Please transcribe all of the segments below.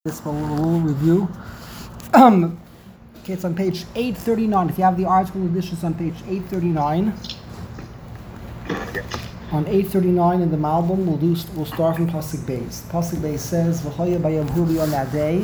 This we'll review. Okay, it's on page 839. If you have the article edition, it's on page 839. On 839 in the Malbim, we'll start from Pasuk Beis. Pasuk Beis says, "V'chaya bayamhu on that day.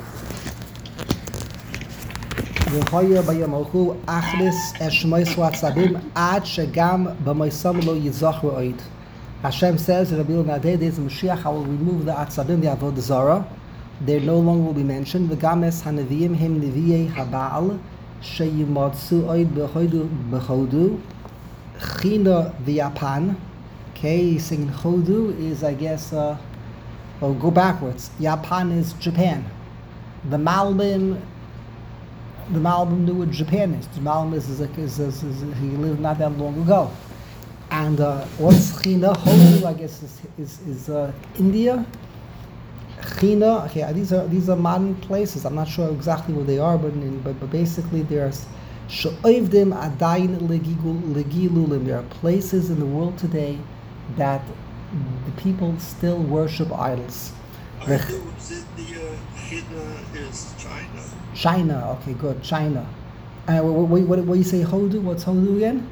V'chaya bayamhu achlis eshmois v'atzabim ad shegam b'moisam lo yizachru oid." Hashem says that on that day, there's a Mashiach. I will remove the atzabim, the avodah zarah. They no longer will be mentioned. V'games hanaviyim him neviyei habal sheyimatsu oid b'chodu china v'yapan. Okay, saying chodu is, I guess, go backwards. Japan is Japan. The Malbim knew what Japan is. The Malbim he lived not that long ago. And what's china? Chodu, I guess, is India. China, okay, these are modern places. I'm not sure exactly where they are, but basically there's she'oivdim adayin legilulim. There are places in the world today that the people still worship idols. India, China is China. China, okay, good, China. What do you say? Hodu? What's Hodu again?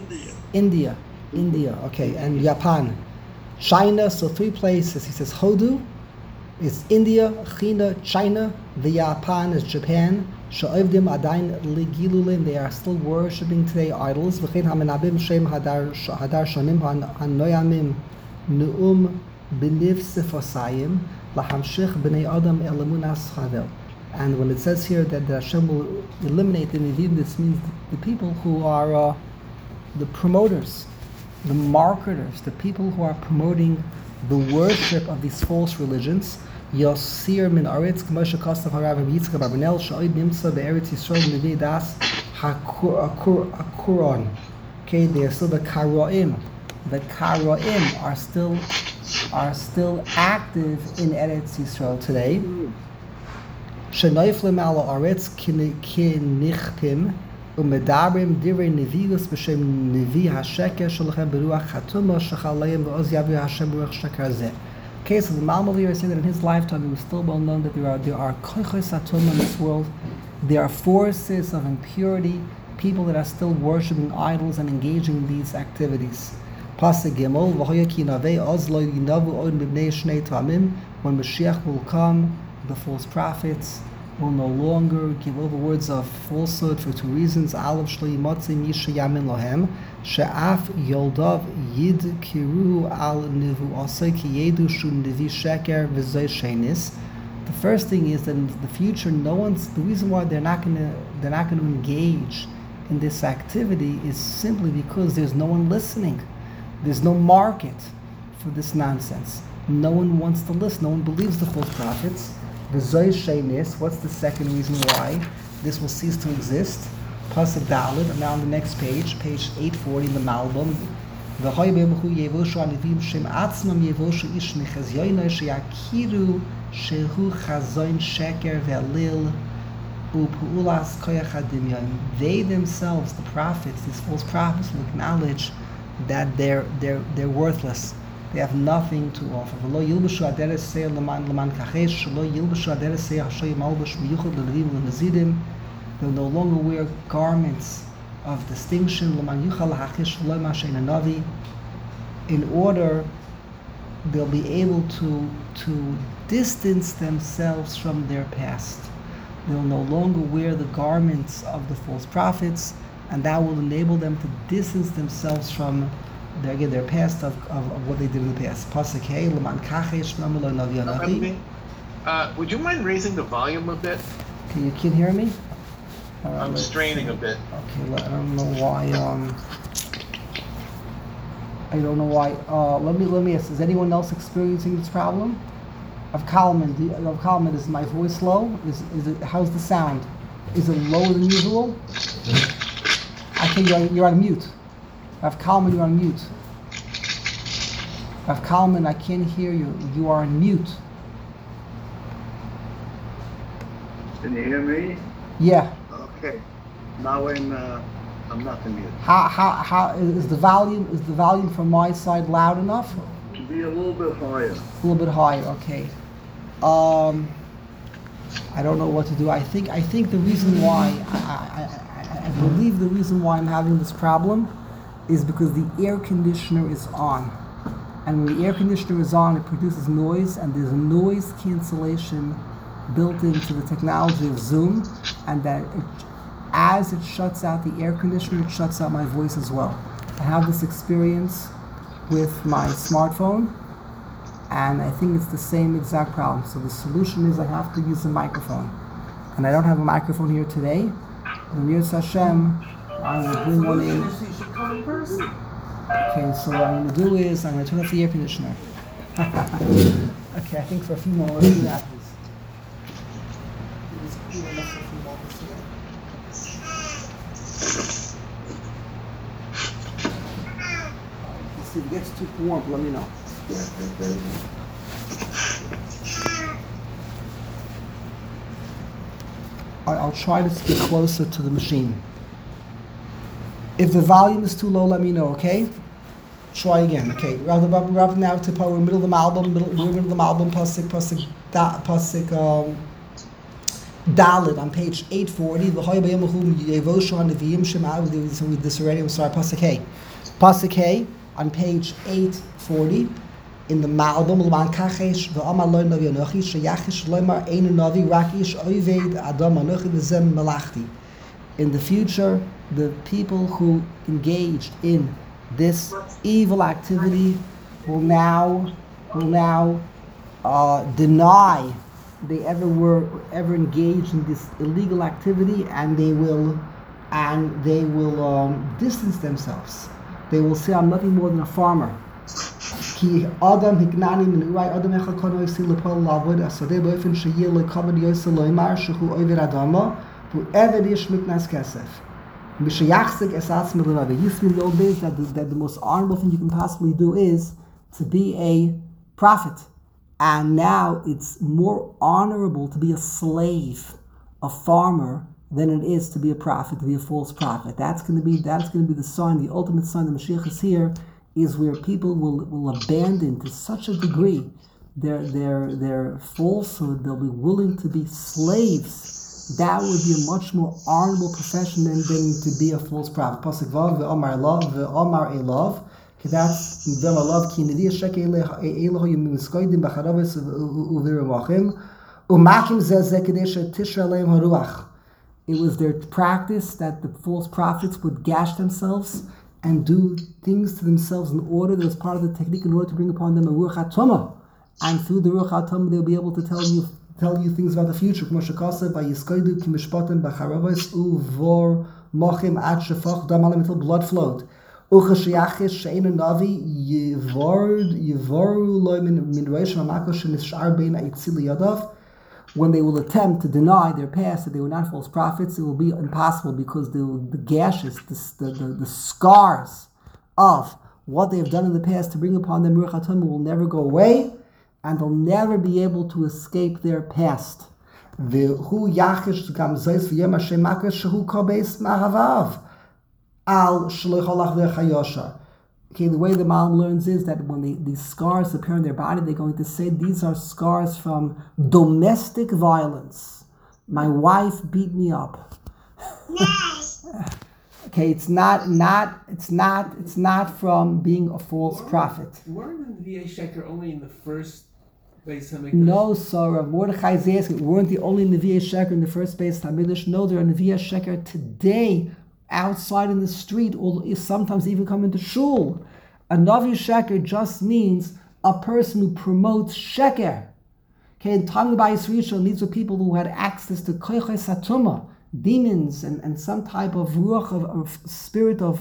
India, okay, and Japan. China, so three places. He says Hodu is India, China, the Japan is Japan. She'ovdim adayin legilulim, they are still worshipping today idols. V'chein hamenabim shem hadar shonim hanoyamim nu'um b'niv sefosayim lahamshich b'nei adam elamunas chavel. And when it says here that Hashem will eliminate the Nevi'im, this means the people who are the promoters, the marketers, the people who are promoting the worship of these false religions. Yosir min aretz k'moshe kastav harav Yitzchak Abarbanel she'oid nimtza be'eretz Yisrael nevei das hakuron. Okay, they are still the karoim. The karoim are still active in Eretz Yisrael today. Shenoiflim ala aretz kinichtim umedabrim divrei nevius b'shem nevi hasheker sholchem beruach chatuma shechaleim v'oz yavi Hashem beruach sheker zeh. Okay, so the Malbim is saying that in his lifetime it was still well known that there are koichos atum in this world. There are forces of impurity, people that are still worshiping idols and engaging in these activities. Pasuk Gimel, v'hoya ki navei oz lo yinavu od mibnei shnei tamim. When Mashiach will come, the false prophets will no longer give over words of falsehood for two reasons. Aleph shlo yimotzi misha yamin lohem. She'af yoldav yid kiru al nivu asay ki yedu shu nivi sheker v'zoy shenis. The first thing is that in the future, the reason why they're not going to engage in this activity is simply because there's no one listening. There's no market for this nonsense. No one wants to listen. No one believes the false prophets. V'zoy shenis. What's the second reason why this will cease to exist? Pasuk Daled, and now on the next page 840 in the Malbim. V'hoy be'emuchu yevoshu anivim shem atzmam yevoshu ish mechazyoynoi sheyakiru shehu chazoin sheker ve'lil u'pu'ulas koyach hadimyon. They themselves, the prophets, these false prophets, will acknowledge that they're worthless. They have nothing to offer. V'lo yilbashu aderes seir leman kachesh shelo yilbashu aderes seir hashoy malbush b'yuchod l'levim l'nezidim. They'll no longer wear garments of distinction. In order, they'll be able to distance themselves from their past. They'll no longer wear the garments of the false prophets, and that will enable them to distance themselves from their past of what they did in the past. Would you mind raising the volume a bit? Okay, you can hear me? I'm straining a bit. Okay, I don't know why. Let me ask. Is anyone else experiencing this problem? Of Kalman, is my voice low? Is it? How's the sound? Is it lower than usual? You're on mute. Of Kalman, you're on mute. Of Kalman, I can't hear you. You are on mute. Can you hear me? Yeah. Okay. Now I'm not in mute. How is the volume from my side loud enough? To be a little bit higher. A little bit higher, okay. I don't know what to do. I think the reason why, I believe the reason why I'm having this problem is because the air conditioner is on. And when the air conditioner is on, it produces noise, and there's a noise cancellation built into the technology of Zoom, and that as it shuts out the air conditioner, it shuts out my voice as well. I have this experience with my smartphone, and I think it's the same exact problem. So the solution is I have to use a microphone. And I don't have a microphone here today. When Yirz Hashem, I will bring one in. Okay, so what I'm going to do is I'm going to turn off the air conditioner. Okay, I think for a few more, let's do that. If it gets too warm, let me know. I'll try to get closer to the machine. If the volume is too low, let me know, okay? Try again, okay? We're now to we're in the middle of the album, Pasuk Dalit on page 840. So we did this already, I'm sorry, Pasuk Hey. Pasuk Hey on page 840 in the Ma'album L'man Kachesh V'Amar Lo Navi Anochi Sheyachish Loimar Einu Navi Rakish Oived Adam Anochi V'Zem Malachti. In the future, the people who engaged in this evil activity will now deny they ever engaged in this illegal activity, and they will distance themselves. They will say, I'm nothing more than a farmer. Ki Adam hignani min urai Adam echad kono yisi lepol lavod asodeh boifen sheyeh lekavod yosel loimar shehu oived adama vu eved yish miknas kesef. Mishayachzik esatz midrave. It used to be in the old days that the most honorable thing you can possibly do is to be a prophet. And now it's more honorable to be a slave, a farmer, than it is to be a prophet, to be a false prophet. That's going to be the sign, the ultimate sign that Mashiach is here, is where people will abandon to such a degree their falsehood. They'll be willing to be slaves. That would be a much more honorable profession than to be a false prophet. Pasuk Vav ve'Omar Elav ve'Omar Elav. That's ve'Omar Elav ki nevi sheker Eloho yimiskoidim b'charaves u'virumachim u'makim zeh kadesh tishra aleim haruach. It was their practice that the false prophets would gash themselves and do things to themselves in order, that was part of the technique, in order to bring upon them a Ruach HaTomah. And through the Ruach HaTomah, they'll be able to tell you things about the future. Until blood flowed. When they will attempt to deny their past, that they were not false prophets, it will be impossible, because the gashes, the scars of what they have done in the past to bring upon them Ruach HaTomah will never go away, and they'll never be able to escape their past. Okay, the way the Malm learns is that when these scars appear in their body, they're going to say these are scars from domestic violence. My wife beat me up. Okay, it's not from being a false prophet. Weren't the Nevi'ei Sheker only in the first Beis Hamikdash? No, so Rav Mordechai is asking, weren't the only Nevi'ei Sheker in the first Beis Hamikdash? No, there are Nevi'ei Sheker today, outside in the street, or sometimes even come into shul. A Navi Sheker just means a person who promotes Sheker. Okay, in Talmud Bayis Rishon, these were people who had access to Koiches HaTumah, demons, and some type of ruach, of spirit of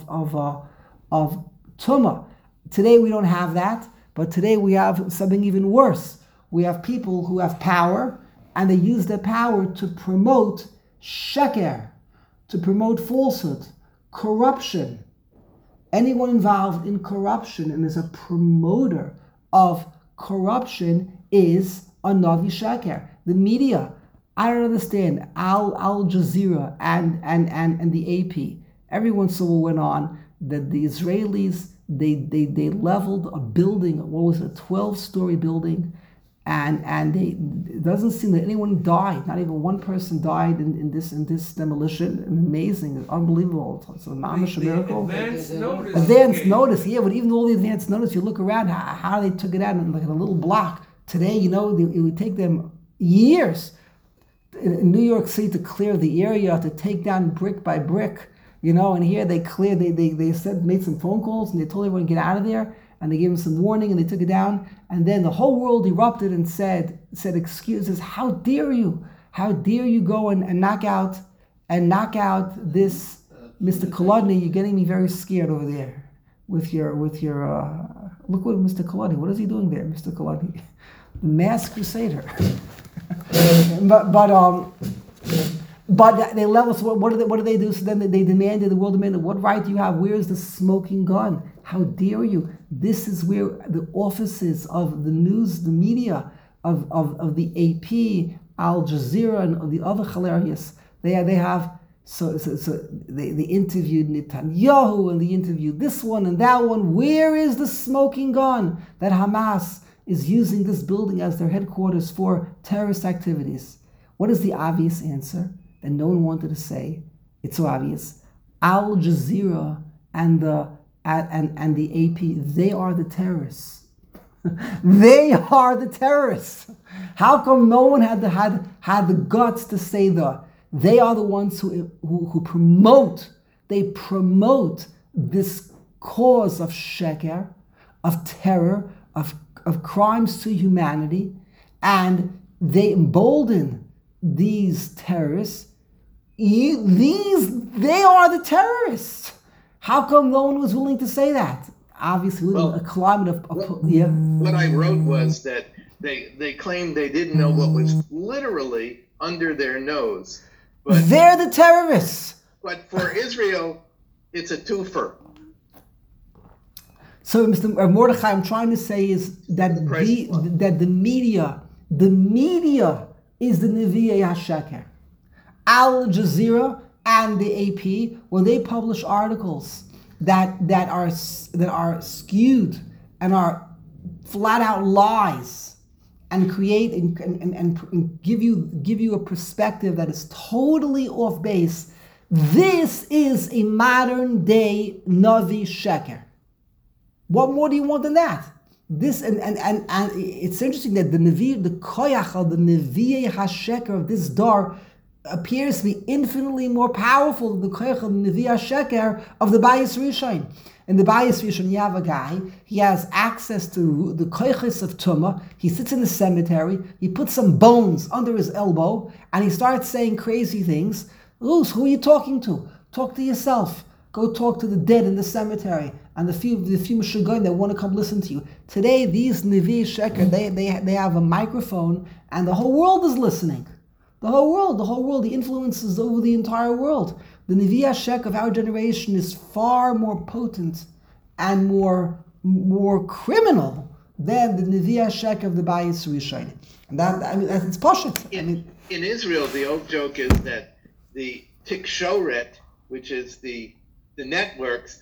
Tumah. Today we don't have that, but today we have something even worse. We have people who have power, and they use their power to promote Sheker, to promote falsehood, corruption. Anyone involved in corruption and is a promoter of corruption is a Navi Sheker. The media, I don't understand, Al Jazeera and the AP, every once in a while went on that the Israelis, they leveled a building, what was it, a 12-story building, and it doesn't seem that anyone died. Not even one person died in this demolition. Amazing, it's unbelievable. It's a mamish miracle. Advance notice, yeah. But even all the advance notice, you look around how they took it out in like a little block. Today, it would take them years in New York City to clear the area, to take down brick by brick. And here they cleared. They said, made some phone calls, and they told everyone to get out of there. And they gave them some warning, and they took it down. And then the whole world erupted and said excuses. How dare you? How dare you go and knock out this Mr. Kolodny? You're getting me very scared over there with your look what Mr. Kolodny. What is he doing there, Mr. Kolodny? The masked crusader. But they left us. What do they do? So then the world demanded, what right do you have? Where is the smoking gun? How dare you? This is where the offices of the news, the media, of the AP, Al Jazeera, and the other hilarious. They have they interviewed Netanyahu, and they interviewed this one and that one. Where is the smoking gun that Hamas is using this building as their headquarters for terrorist activities? What is the obvious answer that no one wanted to say? It's so obvious. Al Jazeera and the AP, they are the terrorists. They are the terrorists. How come no one had the guts to say they are the ones who promote this cause of sheker, of terror, of crimes to humanity, and they embolden these terrorists. They are the terrorists. How come no one was willing to say that? Obviously, a climate of yeah. What I wrote was that they claimed they didn't know what was literally under their nose. But they're the terrorists. But for Israel, it's a twofer. So, Mr. Mordechai, I'm trying to say is that the media is the Nevi'ei HaSheker. Al Jazeera and the AP, when they publish articles that are skewed and are flat out lies, and create and give you a perspective that is totally off base, this is a modern day Navi Sheker. What more do you want than that? This and it's interesting that the koyach of the Nevi'ei HaSheker of this dar appears to be infinitely more powerful than the koyach of the Nevi'ei HaSheker of the Bayis Rishon. In the Bayis Rishon, you have a guy, he has access to the koyches of Tumah, he sits in the cemetery, he puts some bones under his elbow, and he starts saying crazy things. Luz, who are you talking to? Talk to yourself. Go talk to the dead in the cemetery and the few Meshuggahim that want to come listen to you. Today, these Nevi'ei Sheker, they have a microphone and the whole world is listening. The whole world, the influences over the entire world. The Nevi'ei HaSheker of our generation is far more potent and more criminal than the Nevi'ei HaSheker of the Bayis Rishon. And it's pashut. In Israel, the old joke is that the Tikshoret, which is the networks,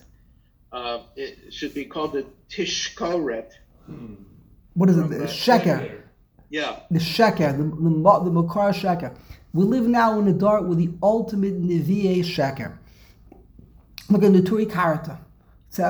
it should be called the Tishkoret. What is it? The Sheker. Yeah. The Sheker, the Makar Sheker. We live now in the dark with the ultimate Nevi'ei Sheker. Look at the Turi Karata. I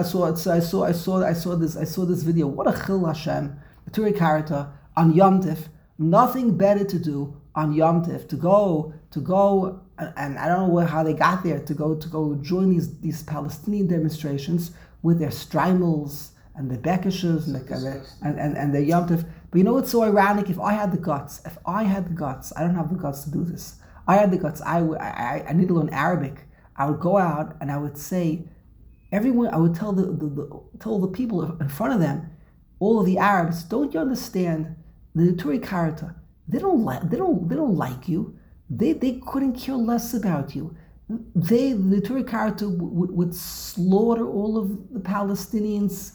saw this video. What a chil Hashem. The Turi Karata on Yom Tif. Nothing better to do on Yom Tif to go, and I don't know how they got there to go join these Palestinian demonstrations with their streimels and the bekishes and their Yom Tif. But you know what's so ironic? If I had the guts, I don't have the guts to do this. I had the guts. I need to learn Arabic. I would go out and I would say, everyone. I would tell the people in front of them, all of the Arabs, don't you understand? The Turi Karata, they don't like you. They couldn't care less about you. The Turi Karata would slaughter all of the Palestinians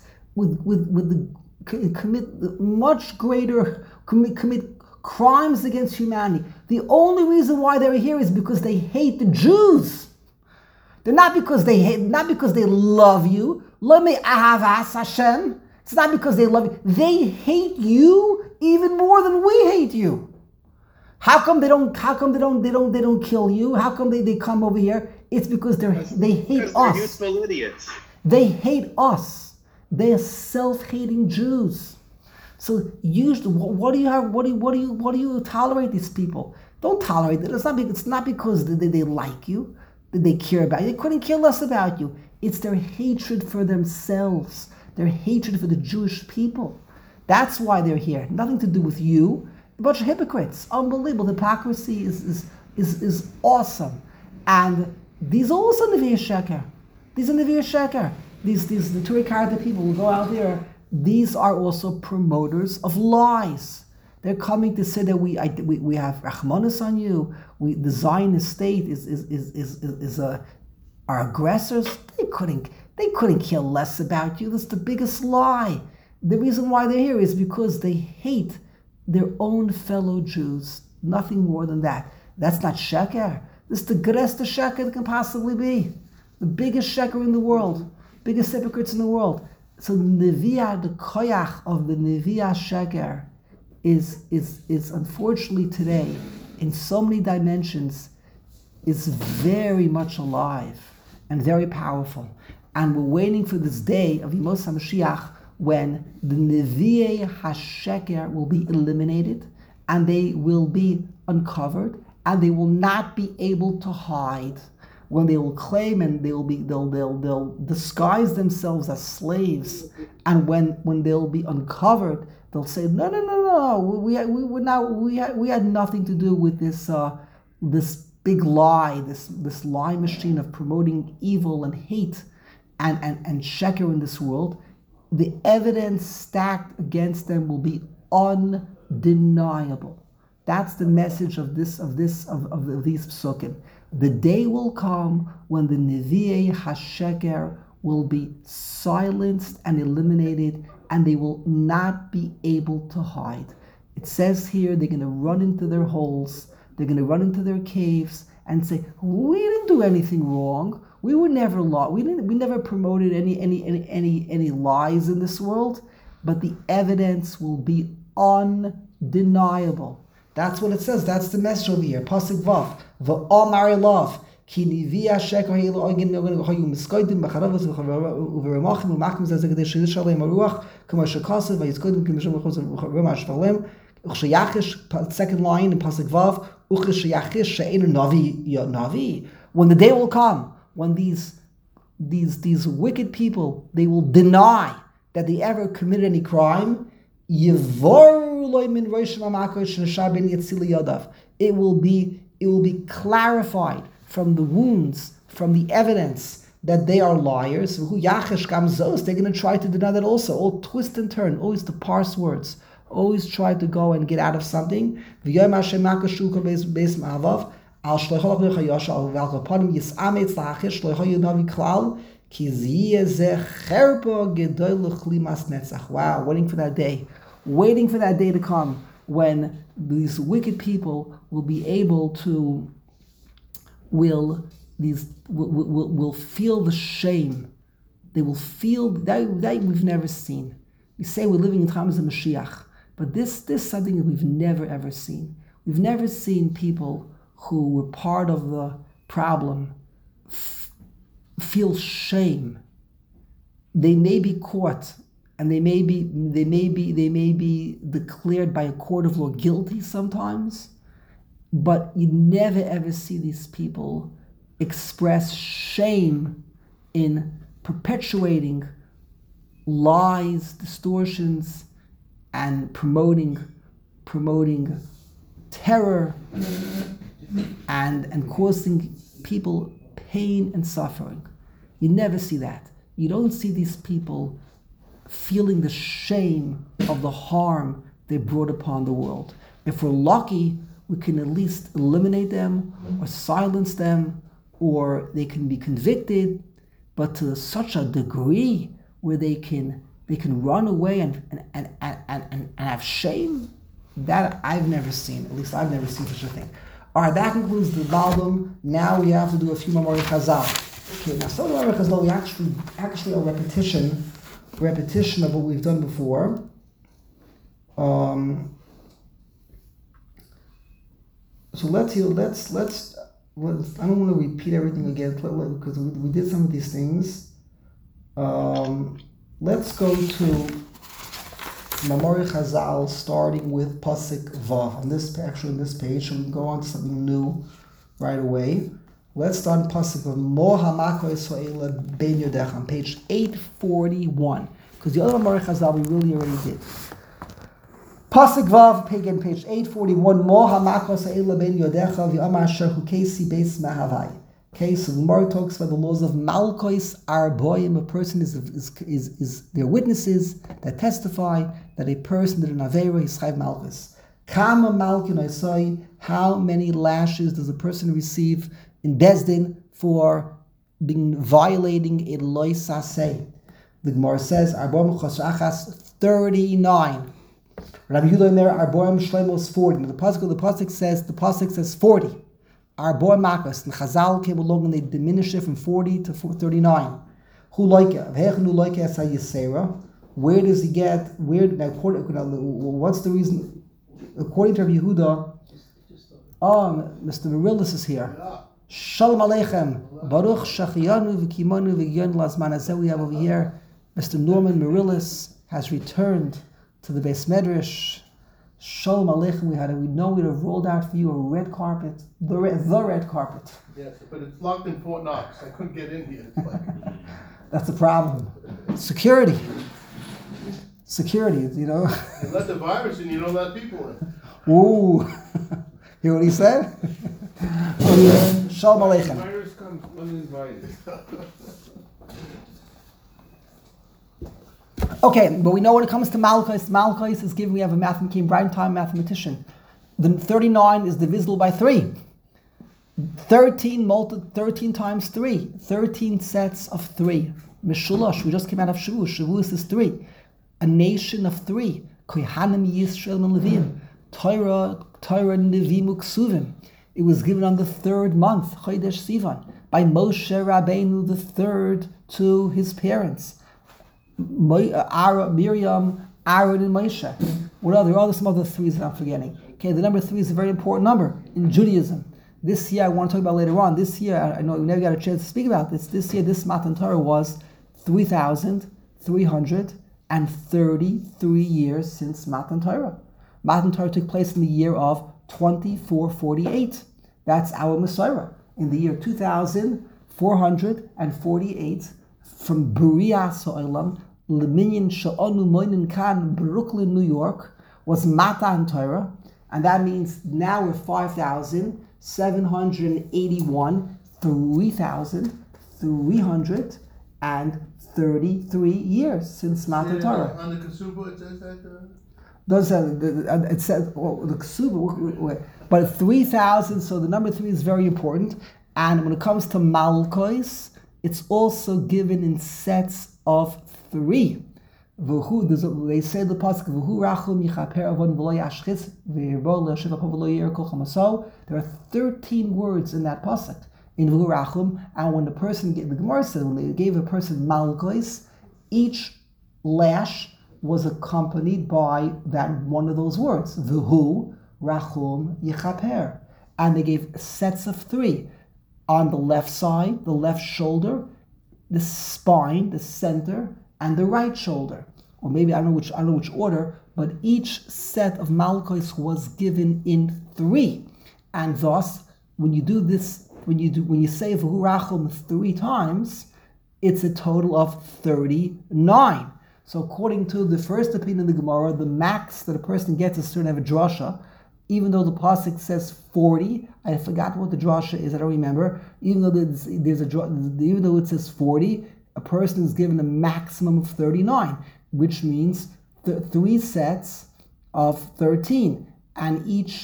commit crimes against humanity. The only reason why they're here is because they hate the Jews. They're not because they love you. Lo me ahavas Hashem. It's not because they love you. They hate you even more than we hate you. How come they don't kill you? How come they come over here? It's because they hate Because us. they're youthful idiots. They hate us. They are self-hating Jews. So usually, what do you tolerate these people? Don't tolerate it. It's not because they like you, that they care about you. They couldn't care less about you. It's their hatred for themselves, their hatred for the Jewish people. That's why they're here. Nothing to do with you. A bunch of hypocrites. Unbelievable. The hypocrisy is awesome. And these are also Nevi'ah Sheker. These are Nevi'ah Sheker. The Torah character people will go out there. These are also promoters of lies. They're coming to say that we have Rachmanis on you. The Zionist state is our aggressors. They couldn't care less about you. That's the biggest lie. The reason why they're here is because they hate their own fellow Jews. Nothing more than that. That's not sheker. This is the greatest sheker that can possibly be. The biggest sheker in the world. Biggest hypocrites in the world. So the Nevi'ah, the koyach of the Nevi'ah sheker is unfortunately today, in so many dimensions, is very much alive and very powerful. And we're waiting for this day of Yemos HaMashiach when the Nevi'ah HaSheker will be eliminated and they will be uncovered and they will not be able to hide. When they will claim and they'll disguise themselves as slaves, and when they'll be uncovered, they'll say, no, we had nothing to do with this big lie, this lie machine of promoting evil and hate and sheker in this world. The evidence stacked against them will be undeniable. That's the message of these psukim. The day will come when the Nevi'ah HaSheker will be silenced and eliminated, and they will not be able to hide. It says here they're going to run into their holes, they're going to run into their caves and say, "We didn't do anything wrong. We were never we never promoted any lies in this world." But the evidence will be undeniable. That's what it says. That's the message over here. Pasuk Vav. V'omar love. Ki Nevi'ah sheker ha'elu ogin hayu miskoidim b'charavos v'remachim v'machim zeh kadesh shalem haruach k'ma shekasav v'yizkoidim k'mishum v'chorem ha'shvalem uchshayachish. Second line in Pasuk Vav. Uchshayachish she'enu navi. When the day will come, when these wicked people, they will deny that they ever committed any crime. It will be clarified from the wounds, from the evidence that they are liars. They're going to try to deny that also. All twist and turn, always to parse words, always try to go and get out of something. Wow, waiting for that day. Waiting for that day to come when these wicked people will be able to will feel the shame. They will feel that we've never seen. We say we're living in times of Mashiach, but this is something that we've never ever seen. We've never seen people who were part of the problem feel shame. They may be caught and they may be declared by a court of law guilty sometimes, but you never ever see these people express shame in perpetuating lies, distortions, and promoting terror and causing people pain and suffering. You never see that. You don't see these people feeling the shame of the harm they brought upon the world. If we're lucky, we can at least eliminate them or silence them, or they can be convicted, but to such a degree where they can run away and have shame, that I've never seen. At least I've never seen such a thing. All right, that concludes the volume. Now we have to do a few more Chazal. Okay, now some of the Chazal we actually a repetition repetition of what we've done before. So let's I don't want to repeat everything again because we did some of these things. Let's go to Mamori Chazal, starting with Pasuk Vav. In this page, so we can go on to something new right away. Let's start in Pasuk Vav. Mo Hamako Yisrael Ben Yodecha on page 841. Because the other Mamori Chazal we really already did. Pasuk Vav, page 841. Mo Hamako Yisrael Ben Yodecha v'Amar Asher Hukesi Beis Mahavai. Okay, so the Gemara talks about the laws of Malkois Arboim. A person is their witnesses that testify that a person did an Aveira, is Chayv Malchus. Kama Malkin Oisai, how many lashes does a person receive in Bezdin for violating a Loi Saseh? The Gemara says, Arboim Chosrachas, 39. Rabbi Yehuda in there, Arboim Shleimos, 40. The Pasuk says 40. Our boy Makos, and Chazal came along and they diminished it from 40 to 39. Who like it? Where does he get? What's the reason? According to Rabbi Yehuda, Mr. Marillis is here. Shalom Aleichem. Baruch Shachiyanu v'kimanu v'gyon lazman hazeh. We have over here, Mr. Norman Marillis has returned to the Beis Medrash. Shalom Aleichem. We would have rolled out for you a red carpet, the red carpet. Yes, but it's locked in Fort Knox. I couldn't get in here. That's the problem. Security, you know. You let the virus in, you don't let people in. Ooh, hear what he said? Shalom Aleichem. The virus comes uninvited. Okay, but we know when it comes to Malchus is given. We have a mathematician. The 39 is divisible by 3. 13 times 3. 13 sets of 3. Mishulash, we just came out of Shavuos. Shavuos is 3. A nation of 3. Kohanim Yisrael and Levim. Torah Nevim Uksuvim. It was given on the 3rd month, Chodesh Sivan, by Moshe Rabbeinu the 3rd to his parents. Miriam, Aaron, and Moshe. There are some other 3s that I'm forgetting. Okay, the number 3 is a very important number in Judaism. This year, I want to talk about later on. This year, I know we never got a chance to speak about this. This year, this Matan Torah was 3,333 years since Matan Torah. Matan Torah took place in the year of 2448. That's our Messiah. In the year 2448, from Burias Ha'olam, Leminyan Sha'onu Moinin Khan, Brooklyn, New York, was Matan Torah, and that means now we're 5,781, 3,333 years since Matan Torah. On the Ksuba, it says that? It says the Ksuba, but 3,000. So the number 3 is very important. And when it comes to Malkois, it's also given in sets of 3. They say the pasuk there are 13 words in that pasuk in V'hu Rachum, and when the Gemara said when they gave a person Malkois, each lash was accompanied by that one of those words, V'hu Rachum Yichaper, and they gave sets of 3. On the left side, the left shoulder, the spine, the center, and the right shoulder. Or maybe I don't know which order, but each set of Malkois was given in 3. And thus, when you do this, when you say V'hu Rachum 3 times, it's a total of 39. So according to the first opinion of the Gemara, the max that a person gets is to have a drasha. Even though the pasuk says 40, I forgot what the drasha is. I don't remember. Even though even though it says 40, a person is given a maximum of 39, which means 3 sets of 13, and each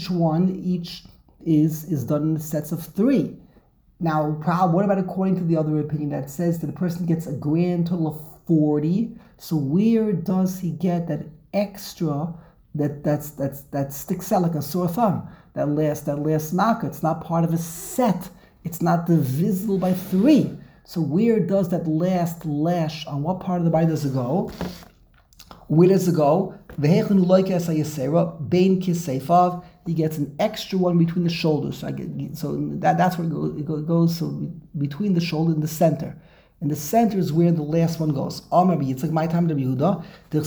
is done in sets of 3. Now, what about according to the other opinion that says that a person gets a grand total of 40? So where does he get that extra? That sticks out like a sore thumb. That last marker. It's not part of a set. It's not divisible by 3. So where does that last lash, on what part of the body does it go? Where does it go? He gets an extra one between the shoulders. So that's where it goes. So between the shoulder and the center. And the center is where the last one goes. It's like my time to Yehuda.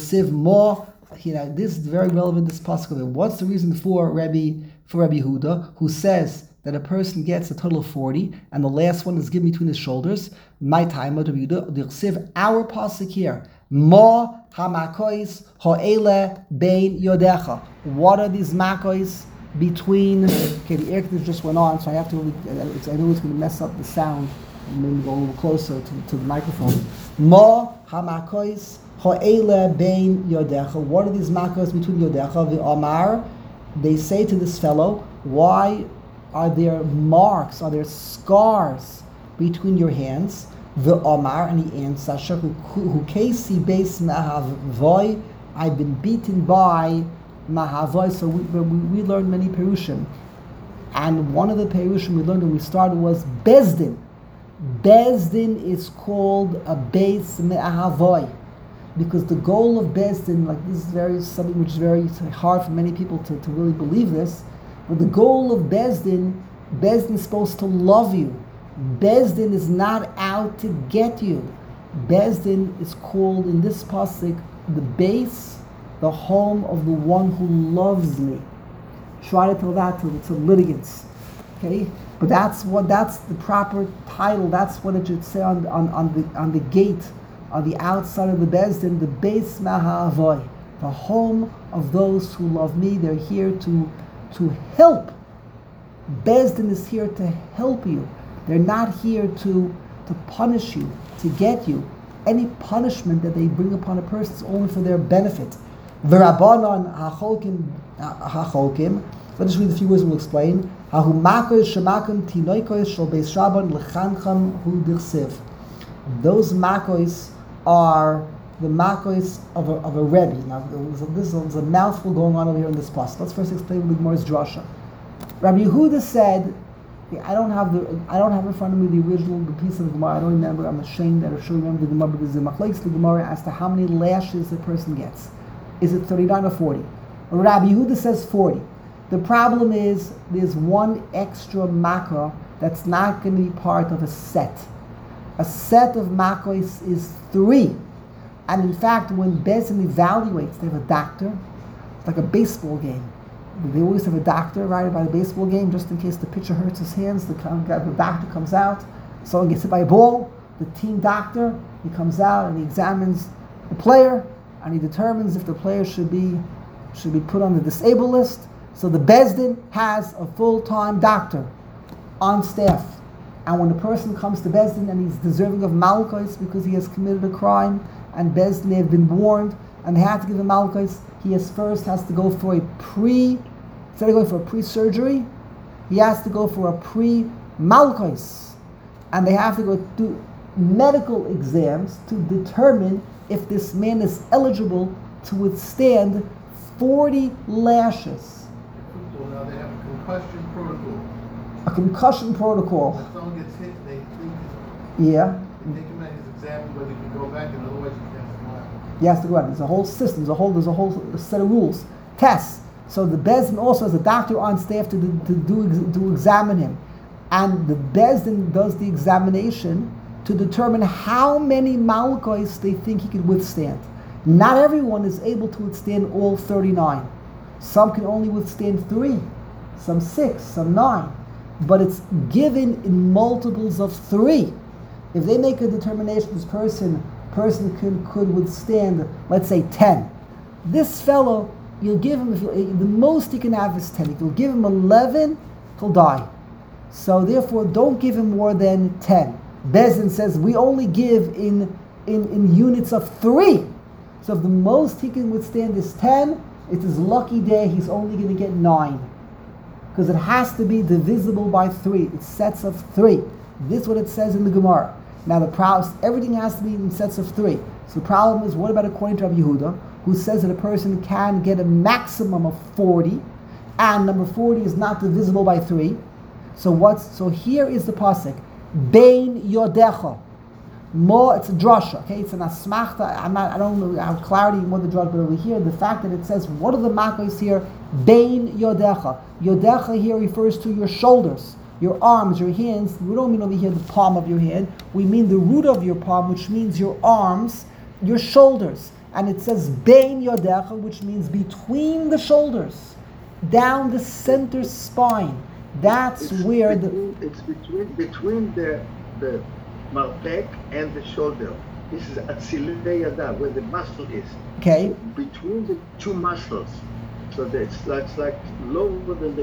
This is very relevant, this pasuk. What's the reason for Rabbi Yehuda, who says that a person gets a total of 40, and the last one is given between his shoulders? My time, Rabbi Yehuda, our pasuk here, Mo hamakois ho'ele bein yodecha. What are these makois between? Okay, the air conditioner just went on, so I have to. I know it's going to mess up the sound. Maybe go a little closer to the microphone. Mo hamakois ho'ele bein yodecha. What are these makois between yodecha? The Amar. They say to this fellow, why are there marks? Are there scars between your hands? The Omar, and he answers, who Casey base Mahavoy, I've been beaten by Mahavoy. So we learned many Perushim. And one of the Perushim we learned when we started was Bezdin. Bezdin is called a base Mahavoy. Because the goal of Bezdin, like this is something which is very hard for many people to really believe this, but the goal of Bezdin is supposed to love you. Bezdin is not out to get you. Bezdin is called in this pasuk the base, the home of the one who loves me. Try to tell that to litigants, okay? But that's the proper title. That's what it should say on the gate, on the outside of the Bezdin, the base Mahavoy, the home of those who love me. They're here to help. Bezdin is here to help you. They're not here to punish you, to get you. Any punishment that they bring upon a person is only for their benefit. V'rabbanon hacholkim. Let us read a few words and we'll explain. Hahu makois shemakim tinoikois shel beis rabban lechancham hu dirsiv. Those makois are the makois of a rebbe. Now, this is a mouthful going on over here in this pasuk. Let's first explain the Gemara's drasha. Rabbi Yehuda said, I don't have in front of me the piece of the Gemara. I don't remember. I'm ashamed that I should remember the Gemara because the machlokes the Gemara as to how many lashes a person gets. Is it 39 or 40? Rabbi Yehuda says 40. The problem is there's one extra makkah that's not going to be part of a set. A set of makkahs is 3. And in fact, when Bezin evaluates, they have a doctor. It's like a baseball game. They always have a doctor right by the baseball game, just in case the pitcher hurts his hands. The doctor comes out. Someone gets hit by a ball. The team doctor, he comes out and he examines the player, and he determines if the player should be put on the disabled list. So the Bezdin has a full-time doctor on staff. And when a person comes to Bezdin and he's deserving of malchus because he has committed a crime, and Bezdin have been warned and they have to give him malchus, he has to go for instead of going for a pre-surgery, he has to go for a pre-malchus. And they have to go do medical exams to determine if this man is eligible to withstand 40 lashes. Well, now they have a concussion protocol. A concussion protocol. When someone gets hit, they think Yeah. they take him out, he's examined whether he can go back, and otherwise he can't go out. He has to go out. There's a whole system. There's a whole set of rules, tests. So the Bezdin also has a doctor on staff to examine him, and the Bezdin does the examination to determine how many malchus they think he can withstand. Not everyone is able to withstand all 39. Some can only withstand 3, some 6, some 9. But it's given in multiples of 3. If they make a determination this person could withstand, let's say 10. This fellow, you'll give him, the most he can have is 10. If you'll give him 11, he'll die. So therefore, don't give him more than 10. Bezdin says we only give in units of 3. So if the most he can withstand is 10, it's his lucky day, he's only going to get 9. Because it has to be divisible by 3. It's sets of 3. This is what it says in the Gemara. Now the problem, everything has to be in sets of 3. So the problem is, what about according to Rabbi Yehuda, who says that a person can get a maximum of 40, and number 40 is not divisible by 3. So here is the pasuk, Bein Yodecha. More, it's a drasha, okay? It's an asmachta. I don't know how clarity more the drasha, but over here, the fact that it says, what are the makos here? Bein yodecha. Yodecha here refers to your shoulders, your arms, your hands. We don't mean over here the palm of your hand. We mean the root of your palm, which means your arms, your shoulders. And it says bein yodecha, which means between the shoulders, down the center spine. That's where it's between the malpek and the shoulder. This is atzilei yada, where the muscle is. Okay. Between the two muscles. So that's like lower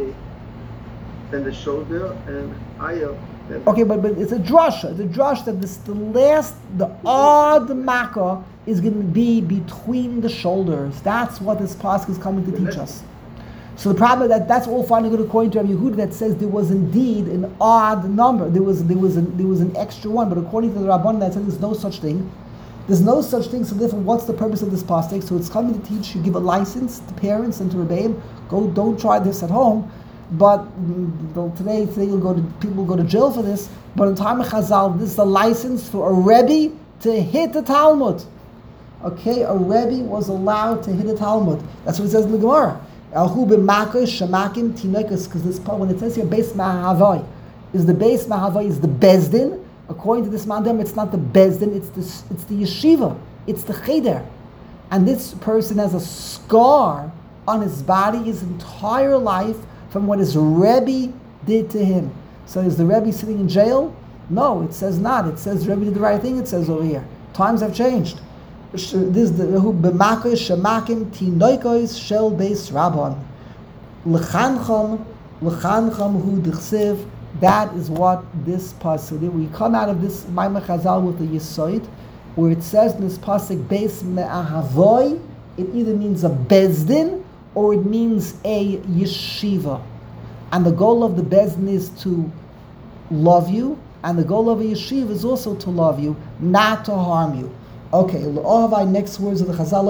than the shoulder and higher. Okay, but it's a drasha. The drush that the odd makkah is going to be between the shoulders. That's what this pasuk is coming to teach us. So the problem is that's all fine and good according to Rabbi Yehuda that says there was indeed an odd number. There was an extra one, but according to the Rabban that says there's no such thing. There's no such thing. So therefore, what's the purpose of this pasuk? So it's coming to teach you, give a license to parents and to rebbeim. Don't try this at home. But today people go to jail for this. But in time of Chazal, this is a license for a rebbe to hit the Talmud. Okay, a rebbe was allowed to hit a Talmud. That's what it says in the Gemara. Because this part, when it says here, base mahavai, is the base mahavai is the bezdin. According to this mandam, it's not the bezdin, it's the yeshiva, it's the cheder, and this person has a scar on his body his entire life from what his rebbe did to him. So is the rebbe sitting in jail? No, it says not. It says rebbe did the right thing. It says over here. Times have changed. This is the who b'makos shemakim tinoikos shel beis rabban lechancham hu d'chsev. That is what this pasuk. We come out of this Maimon Chazal with the Yesod, where it says in this pasuk beis me'ahavoy. It either means a bezdin or it means a yeshiva, and the goal of the bezdin is to love you, and the goal of a yeshiva is also to love you, not to harm you. Okay, next words of the Chazal.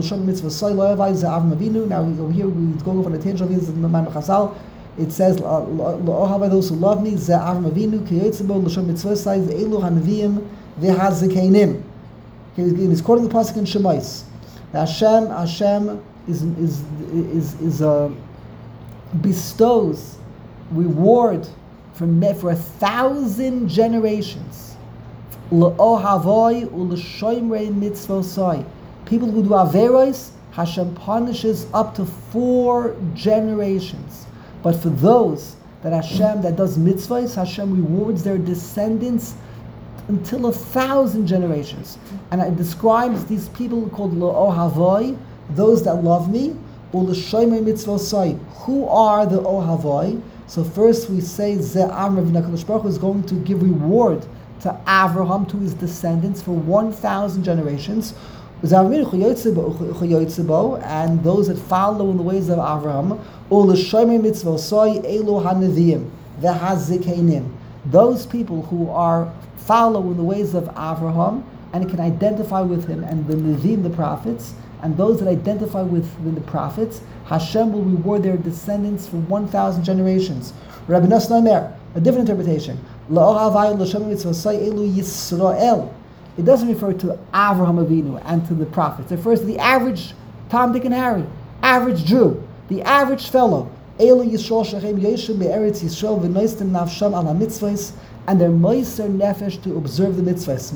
Now over here we go over the tangent of the Chazal. It says those who love me. Ze Avram Avinu kiyotzebo l'shon mitzvah says elu hanavim v'hazekeinim. He's quoting the pasuk in Shemais. Hashem bestows reward for 1,000 generations. L'ohavoy u'l'shoimrei mitzvosai. People who do averos, Hashem punishes up to 4 generations. But for those that does mitzvahs, Hashem rewards their descendants until 1,000 generations. And it describes these people called L'ohavoy, those that love me, or L'shoimrei mitzvosai. Who are the Ohavoi? So first we say Ze Amrav HaKadosh Baruch Hu is going to give reward to Avraham, to his descendants, for 1,000 generations. And those that follow in the ways of Avraham, those people who follow in the ways of Avraham and can identify with him, and the Nevi'im, the prophets, and those that identify with the prophets, Hashem will reward their descendants for 1,000 generations. Rabbi Nosson Omer, a different interpretation. It doesn't refer to Avraham Avinu and to the prophets. It refers to the average Tom, Dick, and Harry, average Jew, the average fellow. And their moiser nefesh to observe the mitzvahs.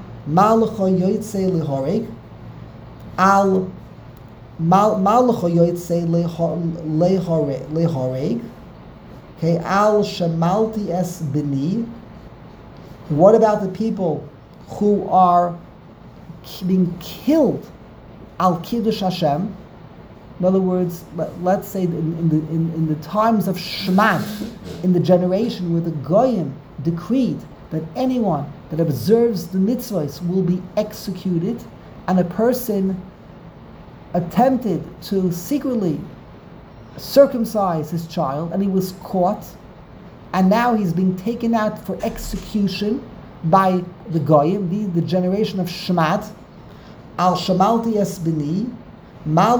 Okay, al shamalti es bini. What about the people who are being killed al kiddush Hashem? In other words, let's say in the times of Shemad, in the generation where the Goyim decreed that anyone that observes the mitzvahs will be executed, and a person attempted to secretly circumcise his child, and he was caught, and now he's being taken out for execution by the Goyim, the generation of Shemad. Al shamalti es bini. Why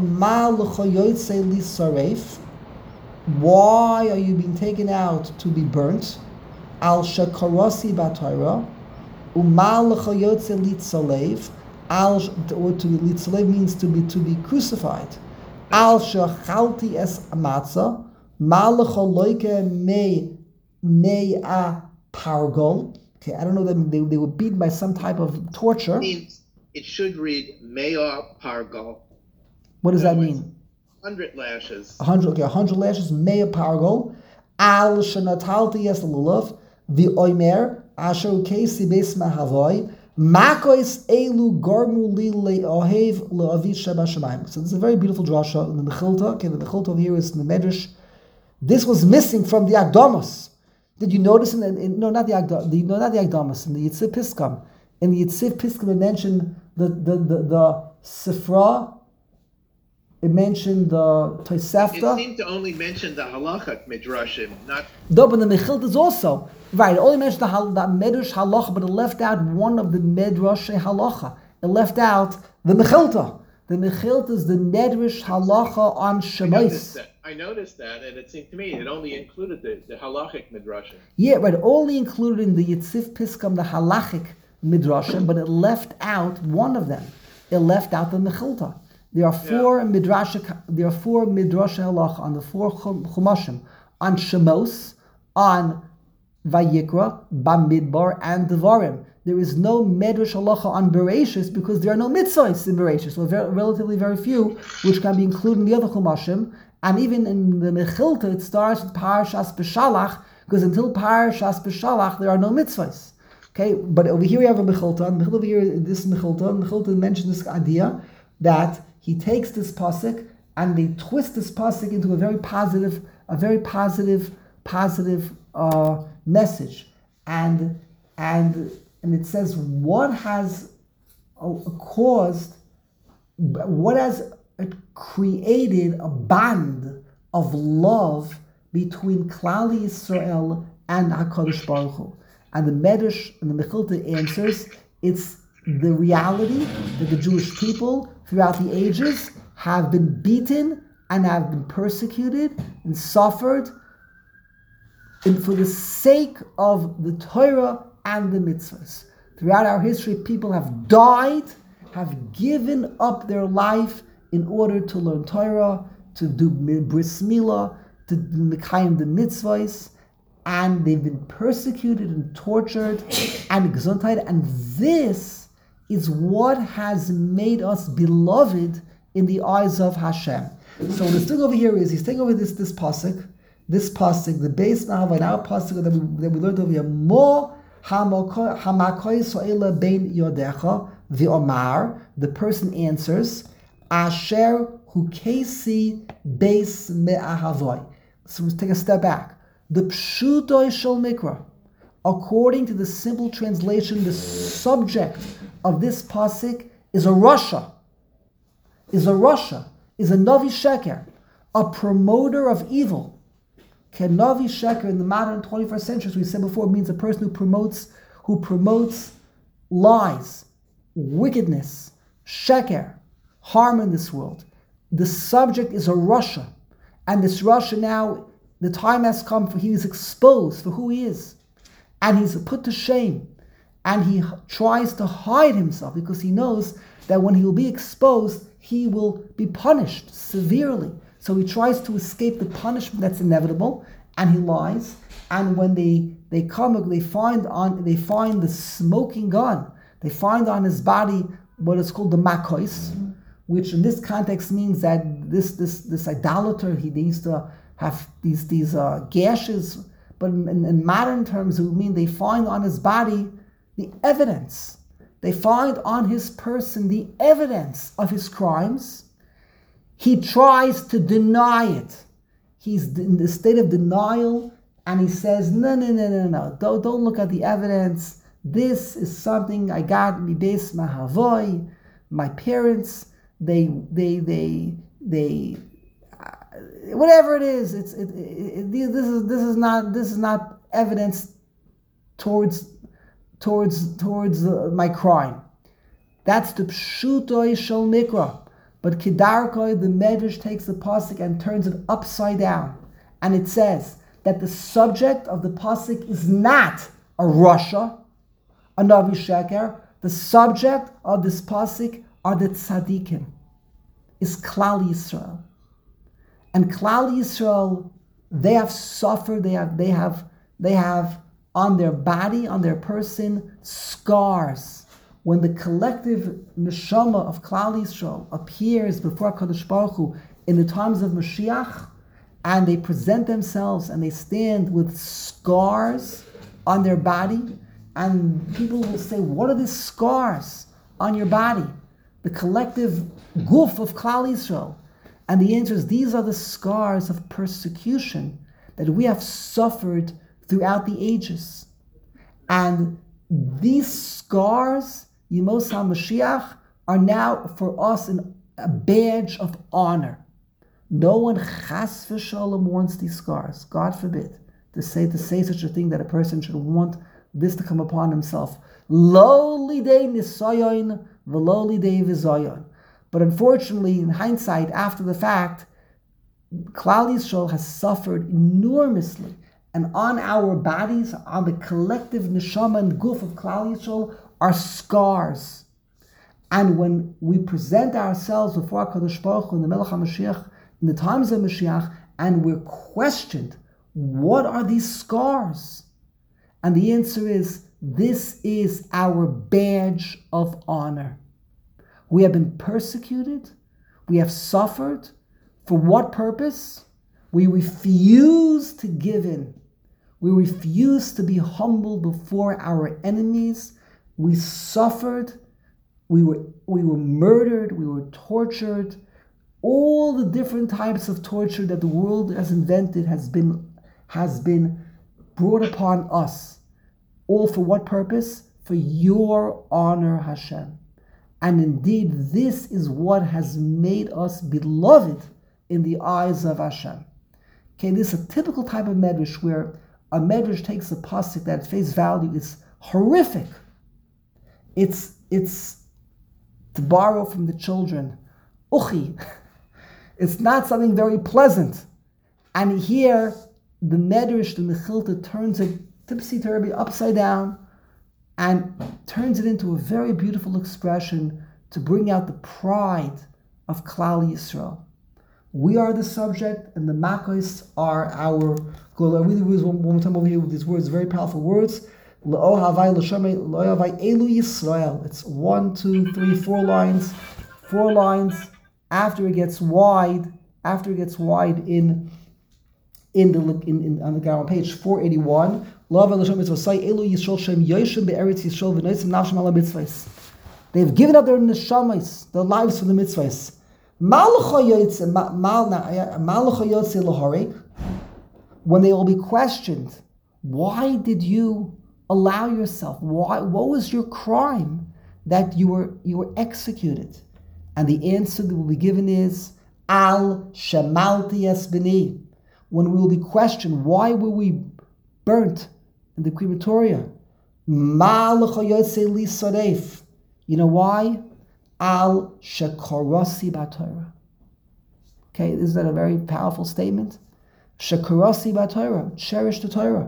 are you being taken out to be burnt? Al shakarasi batayra. Umalecha yotze litzalev. Or to litzalev means to be crucified. Al shechalti es matzah. Malecha loike me a pargol. Okay, I don't know that they were beaten by some type of torture. It should read Me'ah Pargol. What does that mean? 100 lashes. 100 lashes. Me'ah pargol. Al shenatalti es lulav. The oimer asher ukesi beis mahavoy. Makois elu garmu li le'ohev le'avi sheba shemayim. So this is a very beautiful drasha in the Mechilta. Okay, the Mechilta over here is in the Medrash. This was missing from the Akdamos. Did you notice no, not the Akdamos, in the Yitziv Piskam. In the Yitziv Piskam it mentioned the Sifra, it mentioned the Tosefta. It seemed to only mention the halachic midrashim, not... No, but the Mechilta is also, right, it only mentioned the Medrash halacha, but it left out one of the Medrash halacha. It left out the Mechilta. The Mechilta is the Medrash halacha on Shemais. I noticed that, and it seemed to me it only included the halachic midrashim. Yeah, right. Only included in the Yitziv Piskam the halachic midrashim, but it left out one of them. It left out the Mechilta. There are four midrash halacha on the four chumashim, on Shemos, on Vayikra, Bamidbar, and Devarim. There is no medrash halacha on Bereshis because there are no mitzvahs in Bereshis. So relatively very few, which can be included in the other chumashim. And even in the Mechilta, it starts with Parashas B'Shalach, because until Parashas B'Shalach, there are no mitzvahs. Okay, but over here we have a Mechilta, and over here, this Mechilta mentions this idea that he takes this pasuk and they twist this pasuk into a very positive message. And it says, what has created a bond of love between Klal Yisrael and HaKadosh Baruch Hu. And the Medrash and the Mechilta answers, it's the reality that the Jewish people throughout the ages have been beaten and have been persecuted and suffered for the sake of the Torah and the mitzvahs. Throughout our history, people have died, have given up their life in order to learn Torah, to do bris milah, to mekayim the mitzvahs, and they've been persecuted and tortured and gesundheit, and this is what has made us beloved in the eyes of Hashem. So the thing over here is, he's taking over this pasuk, the base now of our pasuk that we learned over here, Mo hamakoy so'ela bein yodecha v'omar, the person answers, Asher hukesi beis me'ahavoy. So let's take a step back. The pshutoy shel mikra, according to the simple translation, the subject of this pasuk is a Rasha, is a Navi Sheker, a promoter of evil. Navi Sheker in the modern 21st century, as we said before, means a person who promotes lies, wickedness, Sheker, harm in this world. The subject is a Rasha, and this Rasha now, the time has come for he is exposed for who he is, and he's put to shame, and he tries to hide himself because he knows that when he will be exposed, he will be punished severely. So he tries to escape the punishment that's inevitable, and he lies. And when they come, they find the smoking gun. They find on his body what is called the makois, which in this context means that this idolater, they used to have these gashes, but in modern terms it would mean they find on his body the evidence. They find on his person the evidence of his crimes. He tries to deny it. He's in the state of denial, and he says, no, don't look at the evidence. This is something I got mi beis mahavoy. My parents, they whatever it is, this is not evidence towards my crime. That's the pshutoy shel mikra. But Kedarkoi, the Medrash takes the pasuk and turns it upside down, and it says that the subject of the pasuk is not a Rasha, a Navi Sheker. The subject of this pasuk are the tzaddikim, is Klal Yisrael. And Klal Yisrael, they have suffered, they have on their body, on their person, scars. When the collective neshama of Klal Yisrael appears before HaKadosh Baruch Hu in the times of Mashiach, and they present themselves and they stand with scars on their body, and people will say, what are these scars on your body? The collective guf of Klal Yisrael. And the answer is, these are the scars of persecution that we have suffered throughout the ages. And these scars, Yemos HaMashiach, are now for us a badge of honor. No one chas v'shalom wants these scars. God forbid to say such a thing, that a person should want this to come upon himself. Lo lidei nisayon v'lo lidei v'zayon. But unfortunately, in hindsight, after the fact, Klal Yisrael has suffered enormously. And on our bodies, on the collective neshama and guf of Klal Yisrael, are scars. And when we present ourselves before HaKadosh Baruch Hu in the Melech HaMashiach, in the times of Mashiach, and we're questioned, what are these scars? And the answer is, this is our badge of honor. We have been persecuted. We have suffered. For what purpose? We refuse to give in. We refuse to be humble before our enemies. We suffered. We were murdered. We were tortured. All the different types of torture that the world has invented has been brought upon us. All for what purpose? For your honor, Hashem. And indeed, this is what has made us beloved in the eyes of Hashem. Okay, this is a typical type of medrash where a medrash takes a pasuk that at face value is horrific. It's to borrow from the children, uchi. It's not something very pleasant. And here, the medrash, the mechilta, turns it tipsy-turvy, upside down, and turns it into a very beautiful expression to bring out the pride of Klal Yisrael. We are the subject, and the makos are our goal. I really use one more time over here with these words, very powerful words. L'ohavai l'shamei l'ohavai elu Yisrael. It's 1, 2, 3, 4 lines. 4 lines after it gets wide. After it gets wide on the guy on page 481. They've given up their neshamas, their lives for the mitzvahs. When they will be questioned, why did you allow yourself? What was your crime that you were executed? And the answer that will be given is Al Shemalti Es B'ni. When we will be questioned, why were we burnt in the crematoria? You know why? Al Shekorasi B'Torah. Okay, isn't that a very powerful statement? Shekorasi B'Torah, cherish the Torah.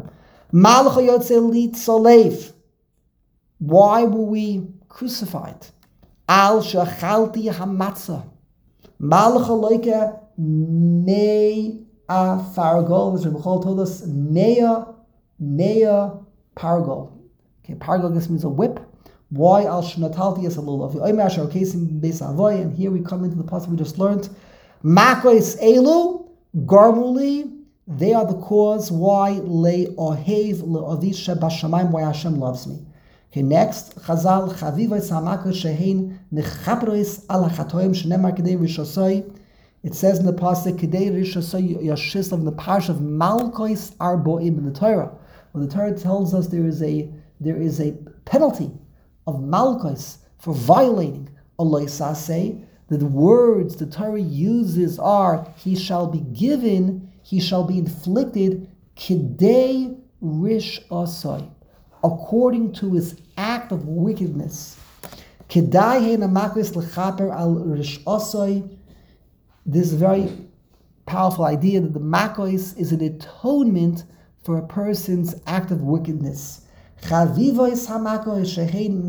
Why were we crucified? Al Shechalti Hamatzah. Malach Aloika Mei Fargol, as Rabbi Chol told us, Mea Pargol. Okay, Pargol just means a whip. Why Al Shnatalti as a lulav? And here we come into the passage we just learned. Makois Elu, Garmuli, they are the cause why Le Ohev Le Avisha Bashamayim, why Hashem loves me. Okay, next, Chazal Chavivos Hamakos Shehein Mechaprois Al Hachatoim Shenemar Kedei Rishosoi. It says in the pasuk Kedei Rishosoi Yashislav, in the parish of Malkois Arboim in the Torah. When the Torah tells us there is a penalty of Malkois for violating Allah Saseh, the words the Torah uses are, he shall be given, he shall be inflicted, Kedei Rishosoi, according to his act of wickedness. Kedai he namakos lechaper al rishosoi. This very powerful idea that the makos is an atonement for a person's act of wickedness. Chavivois hamakos shehein